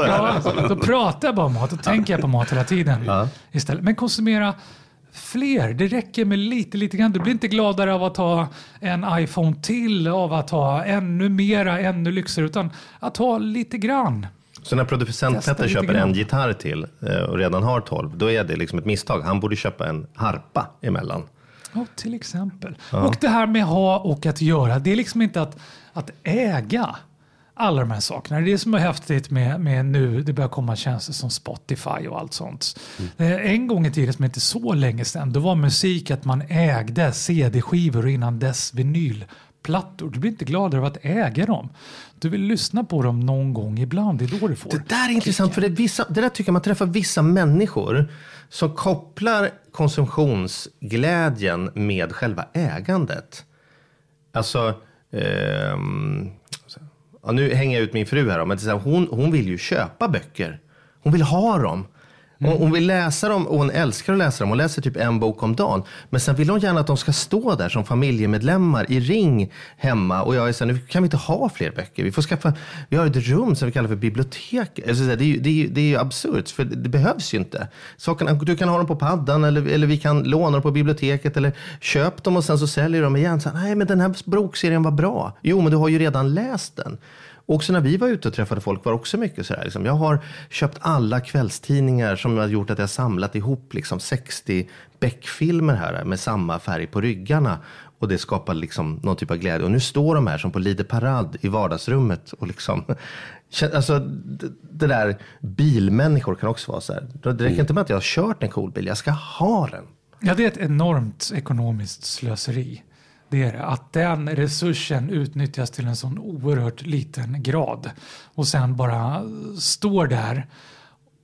[SPEAKER 5] Då pratar jag bara om mat och tänker jag på mat hela tiden istället. Men konsumera fler, det räcker med lite grann. Du blir inte gladare av att ha en iPhone till, av att ha ännu mera, ännu lyxigare, utan att ha lite grann.
[SPEAKER 4] Så när producent Petter köper en gitarr till och redan har 12, då är det liksom ett misstag. Han borde köpa en harpa emellan.
[SPEAKER 5] Ja, till exempel. Ja. Och det här med ha och att göra, det är liksom inte att äga alla de här sakerna. Det är det som är häftigt med nu, det börjar komma tjänster som Spotify och allt sånt. En gång i tiden, som inte så länge sedan, då var musik att man ägde CD-skivor och innan dess vinylplattor. Du blir inte glad över att äga dem. Du vill lyssna på dem någon gång ibland. Det är då du får.
[SPEAKER 4] Det där är intressant, för det där tycker jag man träffar vissa människor som kopplar konsumtionsglädjen med själva ägandet. Alltså, nu hänger jag ut min fru här, men hon vill ju köpa böcker. Hon vill ha dem. Hon vill läsa dem och hon älskar att läsa dem. Hon läser typ en bok om dagen. Men sen vill hon gärna att de ska stå där som familjemedlemmar i ring hemma. Och jag är så här, nu kan vi inte ha fler böcker. Vi har ett rum som vi kallar för bibliotek. Alltså, det är ju absurt, för det behövs ju inte. Du kan ha dem på paddan eller vi kan låna dem på biblioteket eller köp dem och sen så säljer de igen. Så, nej, men den här bokserien var bra. Jo, men du har ju redan läst den. Och också när vi var ute och träffade folk var också mycket så här. Liksom. Jag har köpt alla kvällstidningar som har gjort att jag samlat ihop liksom 60 Beck-filmer här med samma färg på ryggarna. Och det skapar liksom någon typ av glädje. Och nu står de här som på Lider Parad i vardagsrummet. Och liksom, alltså det där, bilmänniskor kan också vara så här. Det räcker inte med att jag har kört en cool bil, jag ska ha den.
[SPEAKER 5] Ja, det är ett enormt ekonomiskt slöseri. Det är det. Att den resursen utnyttjas till en sån oerhört liten grad och sen bara står där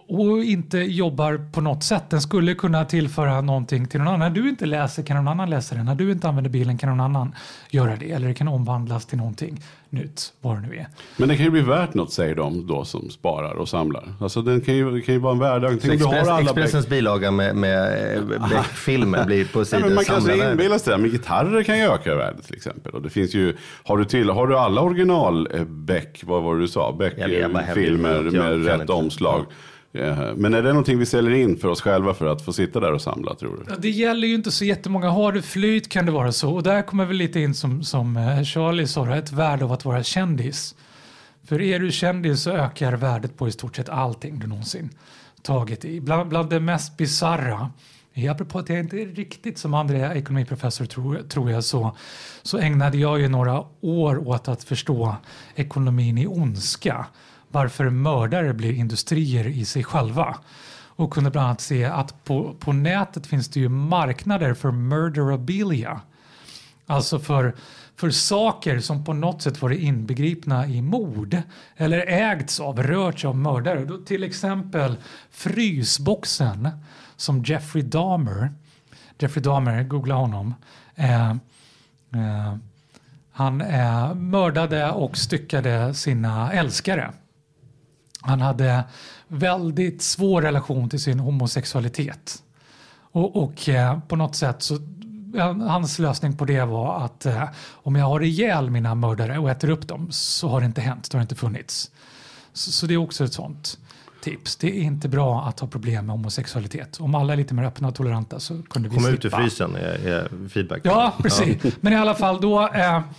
[SPEAKER 5] och inte jobbar på något sätt. Den skulle kunna tillföra någonting till någon annan. När du inte läser kan någon annan läsa den. När du inte använder bilen kan någon annan göra det. Eller det kan omvandlas till någonting nytt, vad det nu är.
[SPEAKER 6] Men det kan ju bli värt något, säger de då som sparar och samlar. Alltså den kan ju vara en värde.
[SPEAKER 4] Expressens bilaga med Beck-filmer blir på sidan.
[SPEAKER 6] Man kan se inbillas det. Men gitarrer kan ju öka värdet till exempel. Och det finns ju, har du alla original Beck, vad var det du sa? Beck-filmer med rätt omslag. Men är det någonting vi säljer in för oss själva för att få sitta där och samla, tror du?
[SPEAKER 5] Det gäller ju inte så jättemånga. Har du flyt kan det vara så. Och där kommer vi lite in som Charlie sa, ett värde av att vara kändis. För är du kändis så ökar värdet på i stort sett allting du någonsin tagit i. Bland det mest bizarra, apropå att jag inte är riktigt som andra ekonomiprofessor tror jag, så ägnade jag ju några år åt att förstå ekonomin i ondska. Varför mördare blir industrier i sig själva. Och kunde bland annat se att på nätet finns det ju marknader för murderabilia. Alltså för saker som på något sätt var inbegripna i mord. Eller ägts av, rörts av mördare. Då till exempel frysboxen som Jeffrey Dahmer, googla honom. Han mördade och styckade sina älskare. Han hade väldigt svår relation till sin homosexualitet. Och på något sätt så hans lösning på det var att om jag har ihjäl mina mördare och äter upp dem så har det inte hänt, det har inte funnits. Så det är också ett sånt tips. Det är inte bra att ha problem med homosexualitet. Om alla är lite mer öppna och toleranta så kunde vi
[SPEAKER 4] komma
[SPEAKER 5] slippa.
[SPEAKER 4] Ut ur frysen är feedback.
[SPEAKER 5] Ja, precis. Ja. Men i alla fall då...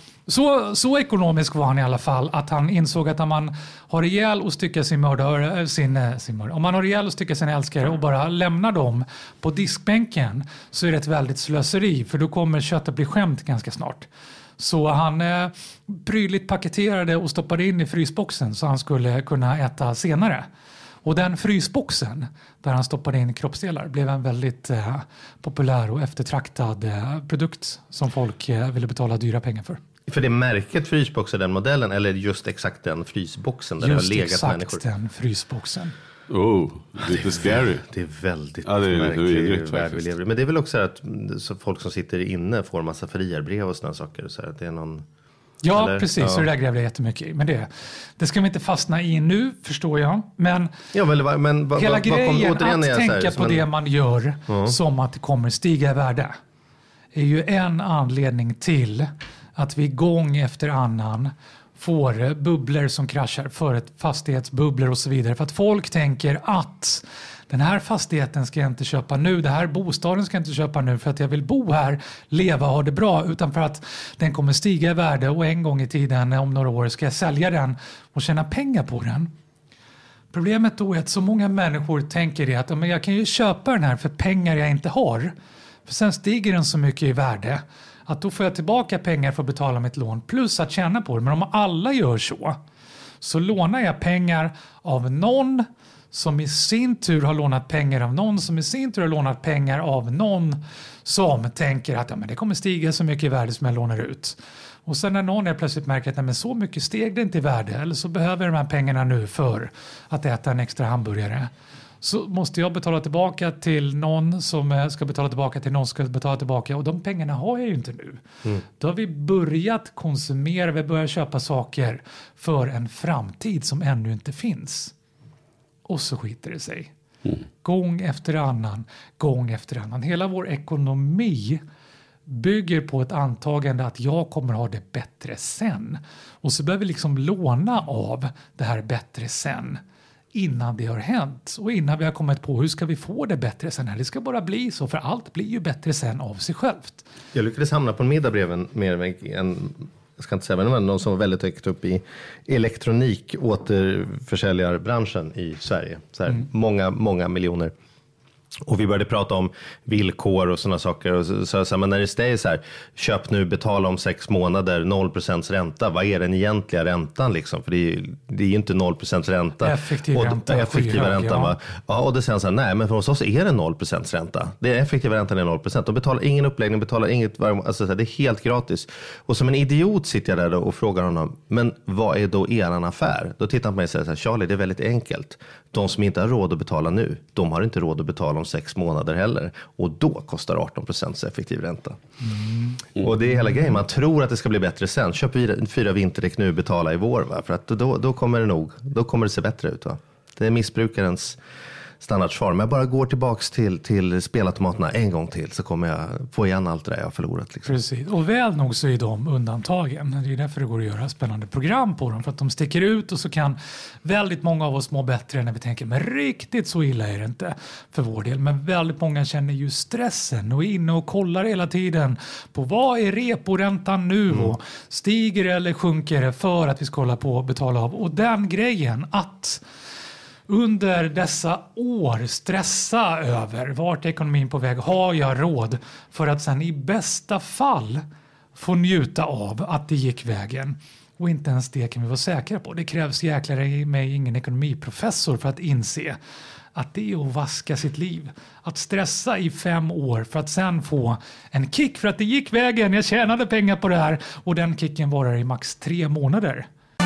[SPEAKER 5] Så ekonomisk var han i alla fall att han insåg att om man har ihjäl och stycka sin mördare, om man har ihjäl och stycka sin älskare och bara lämnar dem på diskbänken så är det ett väldigt slöseri, för då kommer köttet bli skämt ganska snart. Så han prydligt paketerade och stoppade in i frysboxen så han skulle kunna äta senare. Och den frysboxen där han stoppade in kroppsdelar blev en väldigt populär och eftertraktad produkt som folk ville betala dyra pengar för.
[SPEAKER 4] För det märket frysbox är den modellen, eller just exakt den frysboxen där
[SPEAKER 5] just
[SPEAKER 4] det har legat människor?
[SPEAKER 5] Just exakt den frysboxen.
[SPEAKER 6] Oh, lite scary.
[SPEAKER 4] Det är väldigt märklig värld vi lever i. Men det är väl också att folk som sitter inne får massa frierbrev och sådana saker. Så att det är någon...
[SPEAKER 5] Ja,
[SPEAKER 4] eller?
[SPEAKER 5] Precis. Ja. Så det där grävde jag jättemycket i. Men det ska vi inte fastna i nu, förstår jag. Men, hela grejen att tänka på det man gör som att det kommer stiga i värde är ju en anledning till att vi gång efter annan får bubblor som kraschar, för ett fastighetsbubblor och så vidare. För att folk tänker att den här fastigheten ska jag inte köpa nu, det här bostaden ska jag inte köpa nu för att jag vill bo här, leva och ha det bra, utan för att den kommer stiga i värde och en gång i tiden, om några år, ska jag sälja den och tjäna pengar på den. Problemet då är att så många människor tänker det att jag kan ju köpa den här för pengar jag inte har. För sen stiger den så mycket i värde att då får jag tillbaka pengar för att betala mitt lån plus att tjäna på det. Men om alla gör så lånar jag pengar av någon som i sin tur har lånat pengar av någon som i sin tur har lånat pengar av någon som tänker att men det kommer stiga så mycket i värde som jag lånar ut. Och sen när någon plötsligt märker att så mycket steg det inte i värde, eller så behöver jag de här pengarna nu för att äta en extra hamburgare, så måste jag betala tillbaka till någon som ska betala tillbaka till någon som ska betala tillbaka, och de pengarna har jag ju inte nu. Då har vi börjat konsumera, vi börjar köpa saker för en framtid som ännu inte finns. Och så skiter det sig. Gång efter annan. Hela vår ekonomi bygger på ett antagande att jag kommer ha det bättre sen. Och så behöver vi liksom låna av det här bättre sen innan det har hänt. Och innan vi har kommit på hur ska vi få det bättre sen. Det ska bara bli så, för allt blir ju bättre sen av sig självt. Jag
[SPEAKER 4] lyckades hamna på en middag bredvid mer än... Jag ska inte säga, men någon som var väldigt högt upp i elektronik återförsäljarbranschen i Sverige. Så här, många miljoner. Och vi började prata om villkor och sådana saker. Och så, men när det är så här, köp nu, betala om 6 månader, 0% ränta. Vad är den egentliga räntan liksom? För det är ju inte 0% ränta.
[SPEAKER 5] Effektiva räntan.
[SPEAKER 4] Va? Ja, och det säger så här, nej men för hos oss är det 0% ränta. Det är effektiva räntan är 0%. De betalar ingen uppläggning, betalar inget, alltså det är helt gratis. Och som en idiot sitter jag där och frågar honom, men vad är då eran affär? Då tittar han på mig och säger så här, Charlie, det är väldigt enkelt. De som inte har råd att betala nu, de har inte råd att betala om 6 månader heller. Och då kostar 18% effektiv ränta. Och det är hela grejen. Man tror att det ska bli bättre sen. Köp 4 vinterdäck nu, betala i vår. Va? För att då kommer det se bättre ut. Va? Det är missbrukarens standardsvar. Men jag bara går tillbaks till spelautomaterna en gång till så kommer jag få igen allt det där jag har förlorat. Liksom.
[SPEAKER 5] Precis, och väl nog så är de undantagen. Det är därför det går att göra spännande program på dem. För att de sticker ut och så kan väldigt många av oss må bättre när vi tänker men riktigt så illa är det inte för vår del. Men väldigt många känner ju stressen och är inne och kollar hela tiden på vad är reporäntan nu och stiger eller sjunker det för att vi ska hålla på och betala av. Och den grejen att under dessa år stressa över vart är ekonomin på väg, har jag råd, för att sen i bästa fall få njuta av att det gick vägen. Och inte ens det kan vi vara säkra på. Det krävs jäklar med ingen ekonomiprofessor för att inse att det är att vaska sitt liv. Att stressa i 5 år för att sen få en kick för att det gick vägen, jag tjänade pengar på det här, och den kicken varar i max 3 månader.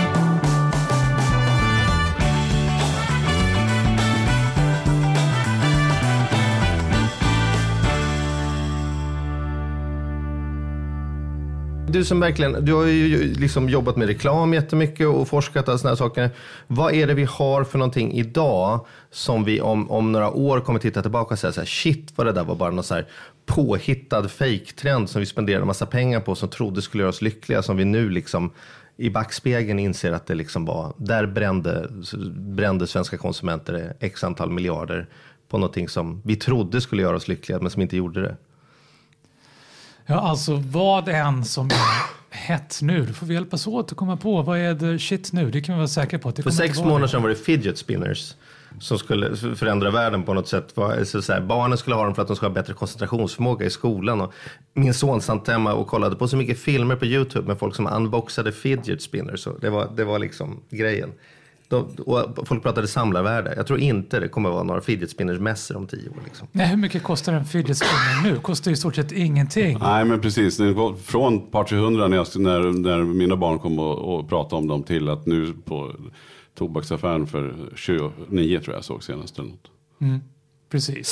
[SPEAKER 4] Du har ju liksom jobbat med reklam jättemycket och forskat och såna här saker. Vad är det vi har för någonting idag som vi om några år kommer titta tillbaka och säga så här, shit vad det där var bara någon så här påhittad fake-trend som vi spenderade en massa pengar på, som trodde skulle göra oss lyckliga, som vi nu liksom i backspegeln inser att det liksom var, där brände svenska konsumenter x antal miljarder på någonting som vi trodde skulle göra oss lyckliga men som inte gjorde det.
[SPEAKER 5] Ja, alltså vad än som är hett nu, då får vi hjälpas åt att komma på vad är det shit nu, det kan vi vara säkra på. Att det
[SPEAKER 4] för 6 månader sedan var det fidget spinners som skulle förändra världen på något sätt. Så här, barnen skulle ha dem för att de ska ha bättre koncentrationsförmåga i skolan. Och min son satt hemma och kollade på så mycket filmer på YouTube med folk som unboxade fidget spinners. Så det var liksom grejen. Och folk pratade samlarvärde. Jag tror inte det kommer vara några fidget spinners mässor om 10 år. Liksom.
[SPEAKER 5] Nej, hur mycket kostar en fidget spinner nu? Kostar i stort sett ingenting.
[SPEAKER 6] Nej, men precis. Det går från ett par 300 när mina barn kom och pratade om dem till att nu på tobaksaffären för 29 tror jag såg senast eller något.
[SPEAKER 5] Precis.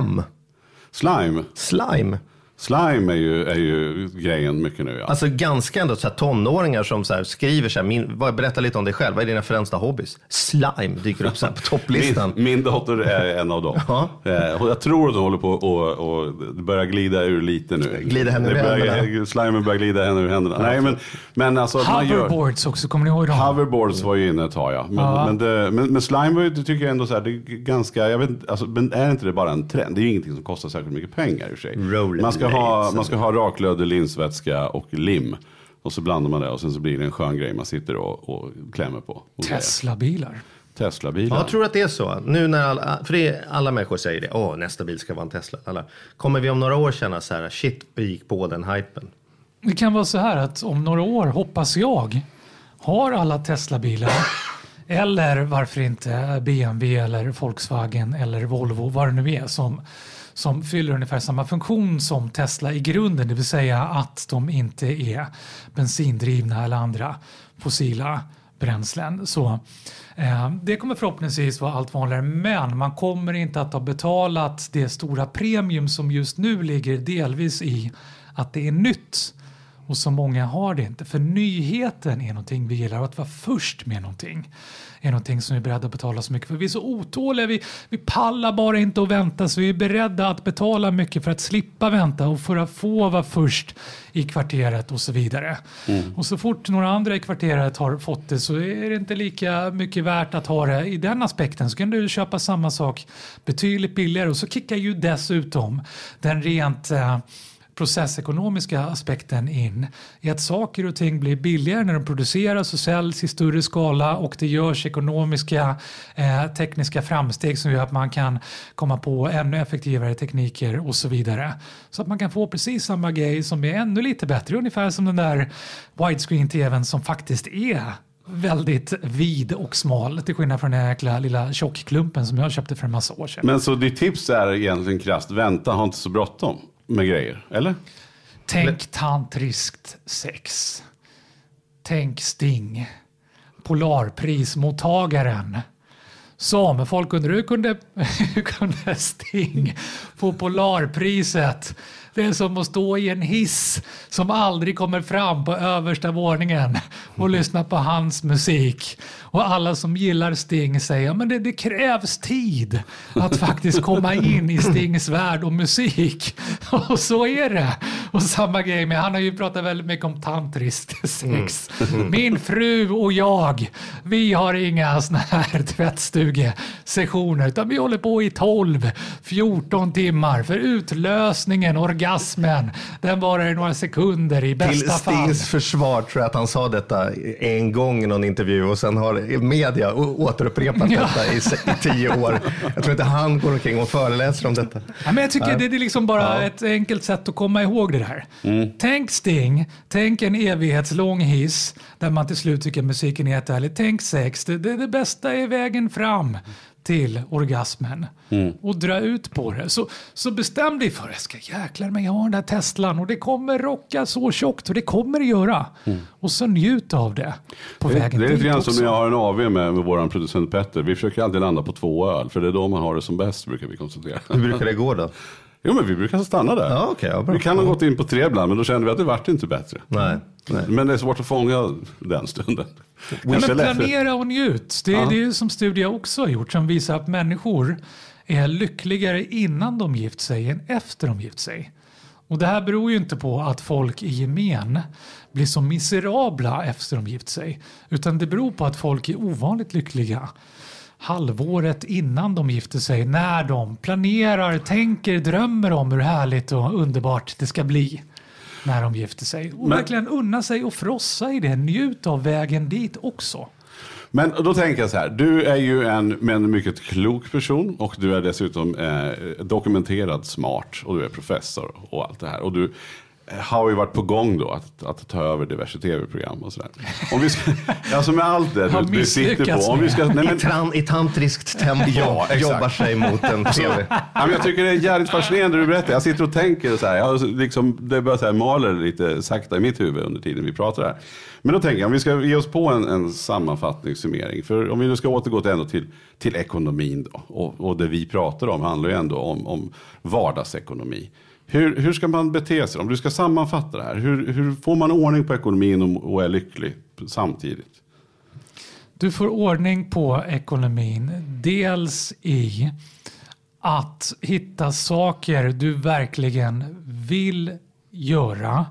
[SPEAKER 6] Slime är ju grejen mycket nu. Ja.
[SPEAKER 4] Alltså ganska ändå så här tonåringar som så här skriver så här, berätta lite om dig själv. Vad är dina främsta hobbys? Slime dyker upp så här på topplistan.
[SPEAKER 6] Min dotter är en av dem. Och jag tror att de håller på och börjar glida ur lite nu.
[SPEAKER 4] Glida henne ur händerna.
[SPEAKER 6] Slimen börjar glida henne ur händerna. Nej, men alltså
[SPEAKER 5] hoverboards också, kommer ni ihåg dem?
[SPEAKER 6] Hoverboards var ju inne ett tag, ja. Men slime det tycker jag ändå så här, det är ganska, jag vet alltså, men är inte det bara en trend? Det är ju ingenting som kostar särskilt mycket pengar i och för sig. Man ska ha raklödder, linsvätska och lim. Och så blandar man det och sen så blir det en skön grej man sitter och klämmer på.
[SPEAKER 5] Tesla-bilar.
[SPEAKER 4] Jag tror att det är så. Nu när alla människor säger det. Nästa bil ska vara en Tesla. Kommer vi om några år känna så här, shit, vi gick på den hypen?
[SPEAKER 5] Det kan vara så här att om några år, hoppas jag, har alla Tesla-bilar eller varför inte BMW eller Volkswagen eller Volvo, vad det nu är som fyller ungefär samma funktion som Tesla i grunden, det vill säga att de inte är bensindrivna eller andra fossila bränslen. Så det kommer förhoppningsvis vara allt vanligare, men man kommer inte att ha betalat det stora premium som just nu ligger delvis i att det är nytt. Och så många har det inte. För nyheten är någonting vi gillar, och att vara först med någonting är någonting som vi är beredda att betala så mycket för. Vi är så otåliga, vi pallar bara inte att vänta, så vi är beredda att betala mycket för att slippa vänta och för att få vara först i kvarteret och så vidare. Och så fort några andra i kvarteret har fått det så är det inte lika mycket värt att ha det i den aspekten. Så kan du köpa samma sak betydligt billigare, och så kickar ju dessutom den rent processekonomiska aspekten in är att saker och ting blir billigare när de produceras och säljs i större skala och det görs ekonomiska tekniska framsteg som gör att man kan komma på ännu effektivare tekniker och så vidare. Så att man kan få precis samma grej som är ännu lite bättre, ungefär som den där widescreen-tvn som faktiskt är väldigt vid och smal till skillnad från den jäkla lilla tjockklumpen som jag köpte för en massa år sedan.
[SPEAKER 6] Men så ditt tips är egentligen krasst, vänta, ha inte så bråttom med grejer, eller?
[SPEAKER 5] Tänk tantriskt sex. Tänk Sting. Polarprismottagaren. Som folk undrar hur kunde Sting få Polarpriset? Det är som att stå i en hiss som aldrig kommer fram på översta våningen och lyssna på hans musik. Och alla som gillar Sting säger men det krävs tid att faktiskt komma in i Stings värld och musik. Och så är det. Och samma grej med, han har ju pratat väldigt mycket om tantriskt sex. Min fru och jag, vi har inga såna här tvättstugesessioner utan vi håller på i 12-14 timmar för utlösningen, orgasmen, den varar i några sekunder i bästa fall.
[SPEAKER 4] Till Stings försvar tror jag att han sa detta en gång i någon intervju och sen har media återupprepat detta i 10 år. Jag tror inte han går omkring och föreläser om detta.
[SPEAKER 5] Ja, men jag tycker det är liksom bara ett enkelt sätt att komma ihåg det där. Tänk Sting, tänk en evighetslång hiss där man till slut tycker musiken är jättehärlig. Tänk sex, det bästa är vägen fram till orgasmen och dra ut på det. Så bestäm dig för att jäklar men jag har den där Teslan och det kommer rocka så tjockt och det kommer det göra. Och så njut av det på vägen dit.
[SPEAKER 6] Det är lite grann
[SPEAKER 5] också.
[SPEAKER 6] som när jag har en AV med vår producent Petter. Vi försöker alltid landa på 2 öl för det är då man har det som bäst, brukar vi konstatera.
[SPEAKER 4] Hur brukar det gå då?
[SPEAKER 6] Jo, men vi brukar stanna där.
[SPEAKER 4] Ja, okay, ja, bra.
[SPEAKER 6] Vi kan ha gått in på 3 ibland, men då kände vi att det vart inte bättre.
[SPEAKER 4] Nej.
[SPEAKER 6] Men det är svårt att fånga den stunden.
[SPEAKER 5] Men planera och njut. Det är ju som studier också har gjort som visar att människor är lyckligare innan de gift sig än efter de gift sig. Och det här beror ju inte på att folk i gemen blir så miserabla efter de gift sig. Utan det beror på att folk är ovanligt lyckliga halvåret innan de gifter sig. När de planerar, tänker, drömmer om hur härligt och underbart det ska bli när de gifter sig. Och verkligen unna sig och frossa i det. Njut av vägen dit också.
[SPEAKER 6] Men då tänker jag så här, du är ju en mycket klok person och du är dessutom dokumenterad smart och du är professor och allt det här. Och du har ju varit på gång då att ta över diverse tv-program och sådär. Om vi ska, alltså med allt det du sitter på. Om vi ska,
[SPEAKER 4] I tantriskt tempo jobbar sig mot en tv.
[SPEAKER 6] Ja, men jag tycker det är jävligt fascinerande du berättar. Jag sitter och tänker så här, det börjar så här maler lite sakta i mitt huvud under tiden vi pratar här. Men då tänker jag, om vi ska ge oss på en sammanfattningssummering. För om vi nu ska återgå ändå till ekonomin då. Och det vi pratar om handlar ju ändå om vardagsekonomi. Hur ska man bete sig? Om du ska sammanfatta det här. Hur får man ordning på ekonomin och är lycklig samtidigt?
[SPEAKER 5] Du får ordning på ekonomin. Dels i att hitta saker du verkligen vill göra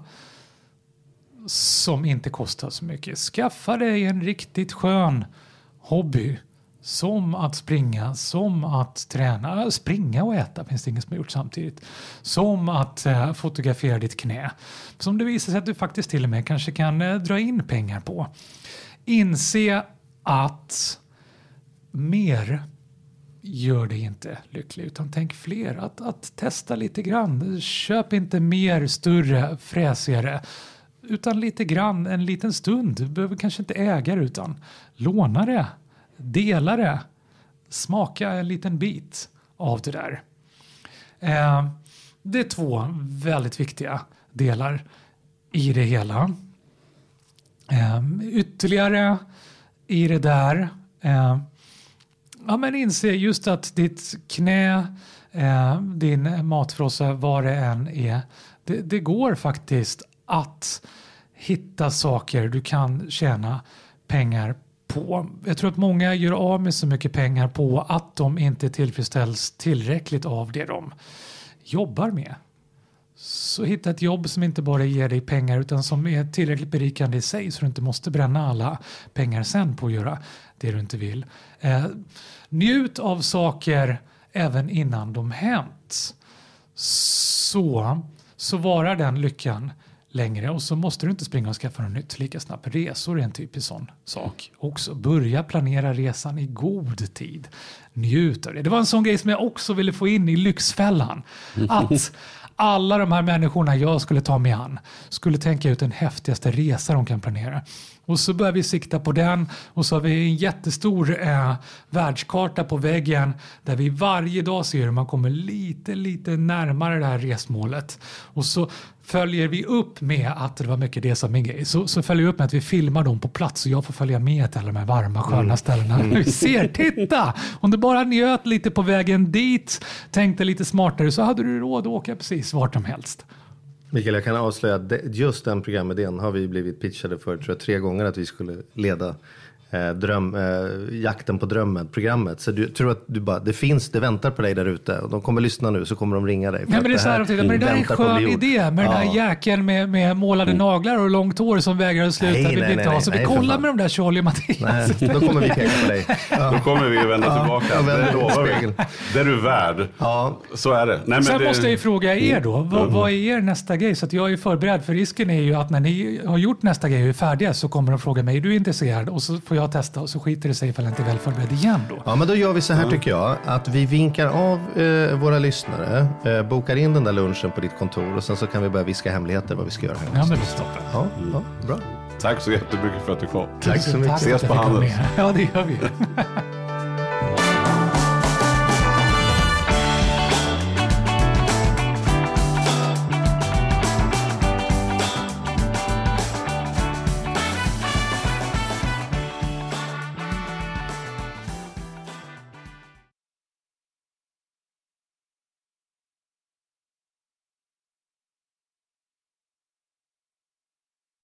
[SPEAKER 5] som inte kostar så mycket. Skaffa dig en riktigt skön hobby. Som att springa, som att träna. Springa och äta finns det ingen som har gjort samtidigt. Som att fotografera ditt knä. Som det visar sig att du faktiskt till och med kanske kan dra in pengar på. Inse att mer gör dig inte lycklig utan tänk fler. Att testa lite grann. Köp inte mer, större, fräsigare. Utan lite grann, en liten stund. Du behöver kanske inte äga det utan låna det. Dela det. Smaka en liten bit av det där. Det är 2 väldigt viktiga delar i det hela. Ytterligare i det där. Men inse just att ditt knä, din matfrossa, vad det än är. Det går faktiskt att hitta saker du kan tjäna pengar på. Jag tror att många gör av med så mycket pengar på att de inte tillfredsställs tillräckligt av det de jobbar med. Så hitta ett jobb som inte bara ger dig pengar utan som är tillräckligt berikande i sig så du inte måste bränna alla pengar sen på att göra det du inte vill. Njut av saker även innan de hänt. Så så varar den lyckan längre och så måste du inte springa och skaffa något nytt lika snabbt. Resor är en typisk sån sak. Också börja planera resan i god tid. Njut av det. Det var en sån grej som jag också ville få in i Lyxfällan. Att alla de här människorna jag skulle ta mig an skulle tänka ut den häftigaste resa de kan planera. Och så börjar vi sikta på den och så har vi en jättestor världskarta på väggen där vi varje dag ser hur man kommer lite närmare det här resmålet. Och så följer vi upp med att det var mycket det som min grej. Så följer vi upp med att vi filmar dem på plats och jag får följa med till alla de här varma sköna ställena. Vi ser, titta! Om du bara njöt lite på vägen dit, tänkte lite smartare så hade du råd att åka precis vart som helst.
[SPEAKER 4] Mikael, jag kan avslöja att just den programidén har vi blivit pitchade för, tror jag, 3 gånger att vi skulle leda jakten på drömmen-programmet. Så du tror att det väntar på dig där ute och de kommer lyssna nu så kommer de ringa dig.
[SPEAKER 5] Nej, men det är så här, men det där är en skön idé med den här jäkeln med målade naglar och långt hår som vägrar att sluta. Nej, så vi kollar med de där Charlie och Mattias.
[SPEAKER 4] Nej, då kommer vi peka på dig.
[SPEAKER 6] Då kommer vi vända tillbaka. Det lovar vi. Det är du värd. Ja. Så är det. Nej, men
[SPEAKER 5] sen måste jag fråga er då. Vad är er nästa grej? Så att jag är förberedd. För risken är ju att när ni har gjort nästa grej och är färdiga så kommer de fråga mig, är du intresserad? Och så får jag testa och så skiter det sig ifall jag inte är väl förberedd igen då.
[SPEAKER 4] Ja, men då gör vi så här tycker jag. Att vi vinkar av våra lyssnare, bokar in den där lunchen på ditt kontor och sen så kan vi börja viska hemligheter vad vi ska göra här.
[SPEAKER 5] Ja, men det stoppar.
[SPEAKER 4] Ja, bra.
[SPEAKER 6] Tack så jättemycket för att du kom.
[SPEAKER 4] Tack så mycket.
[SPEAKER 6] Ses på handen.
[SPEAKER 5] Ja, det gör vi.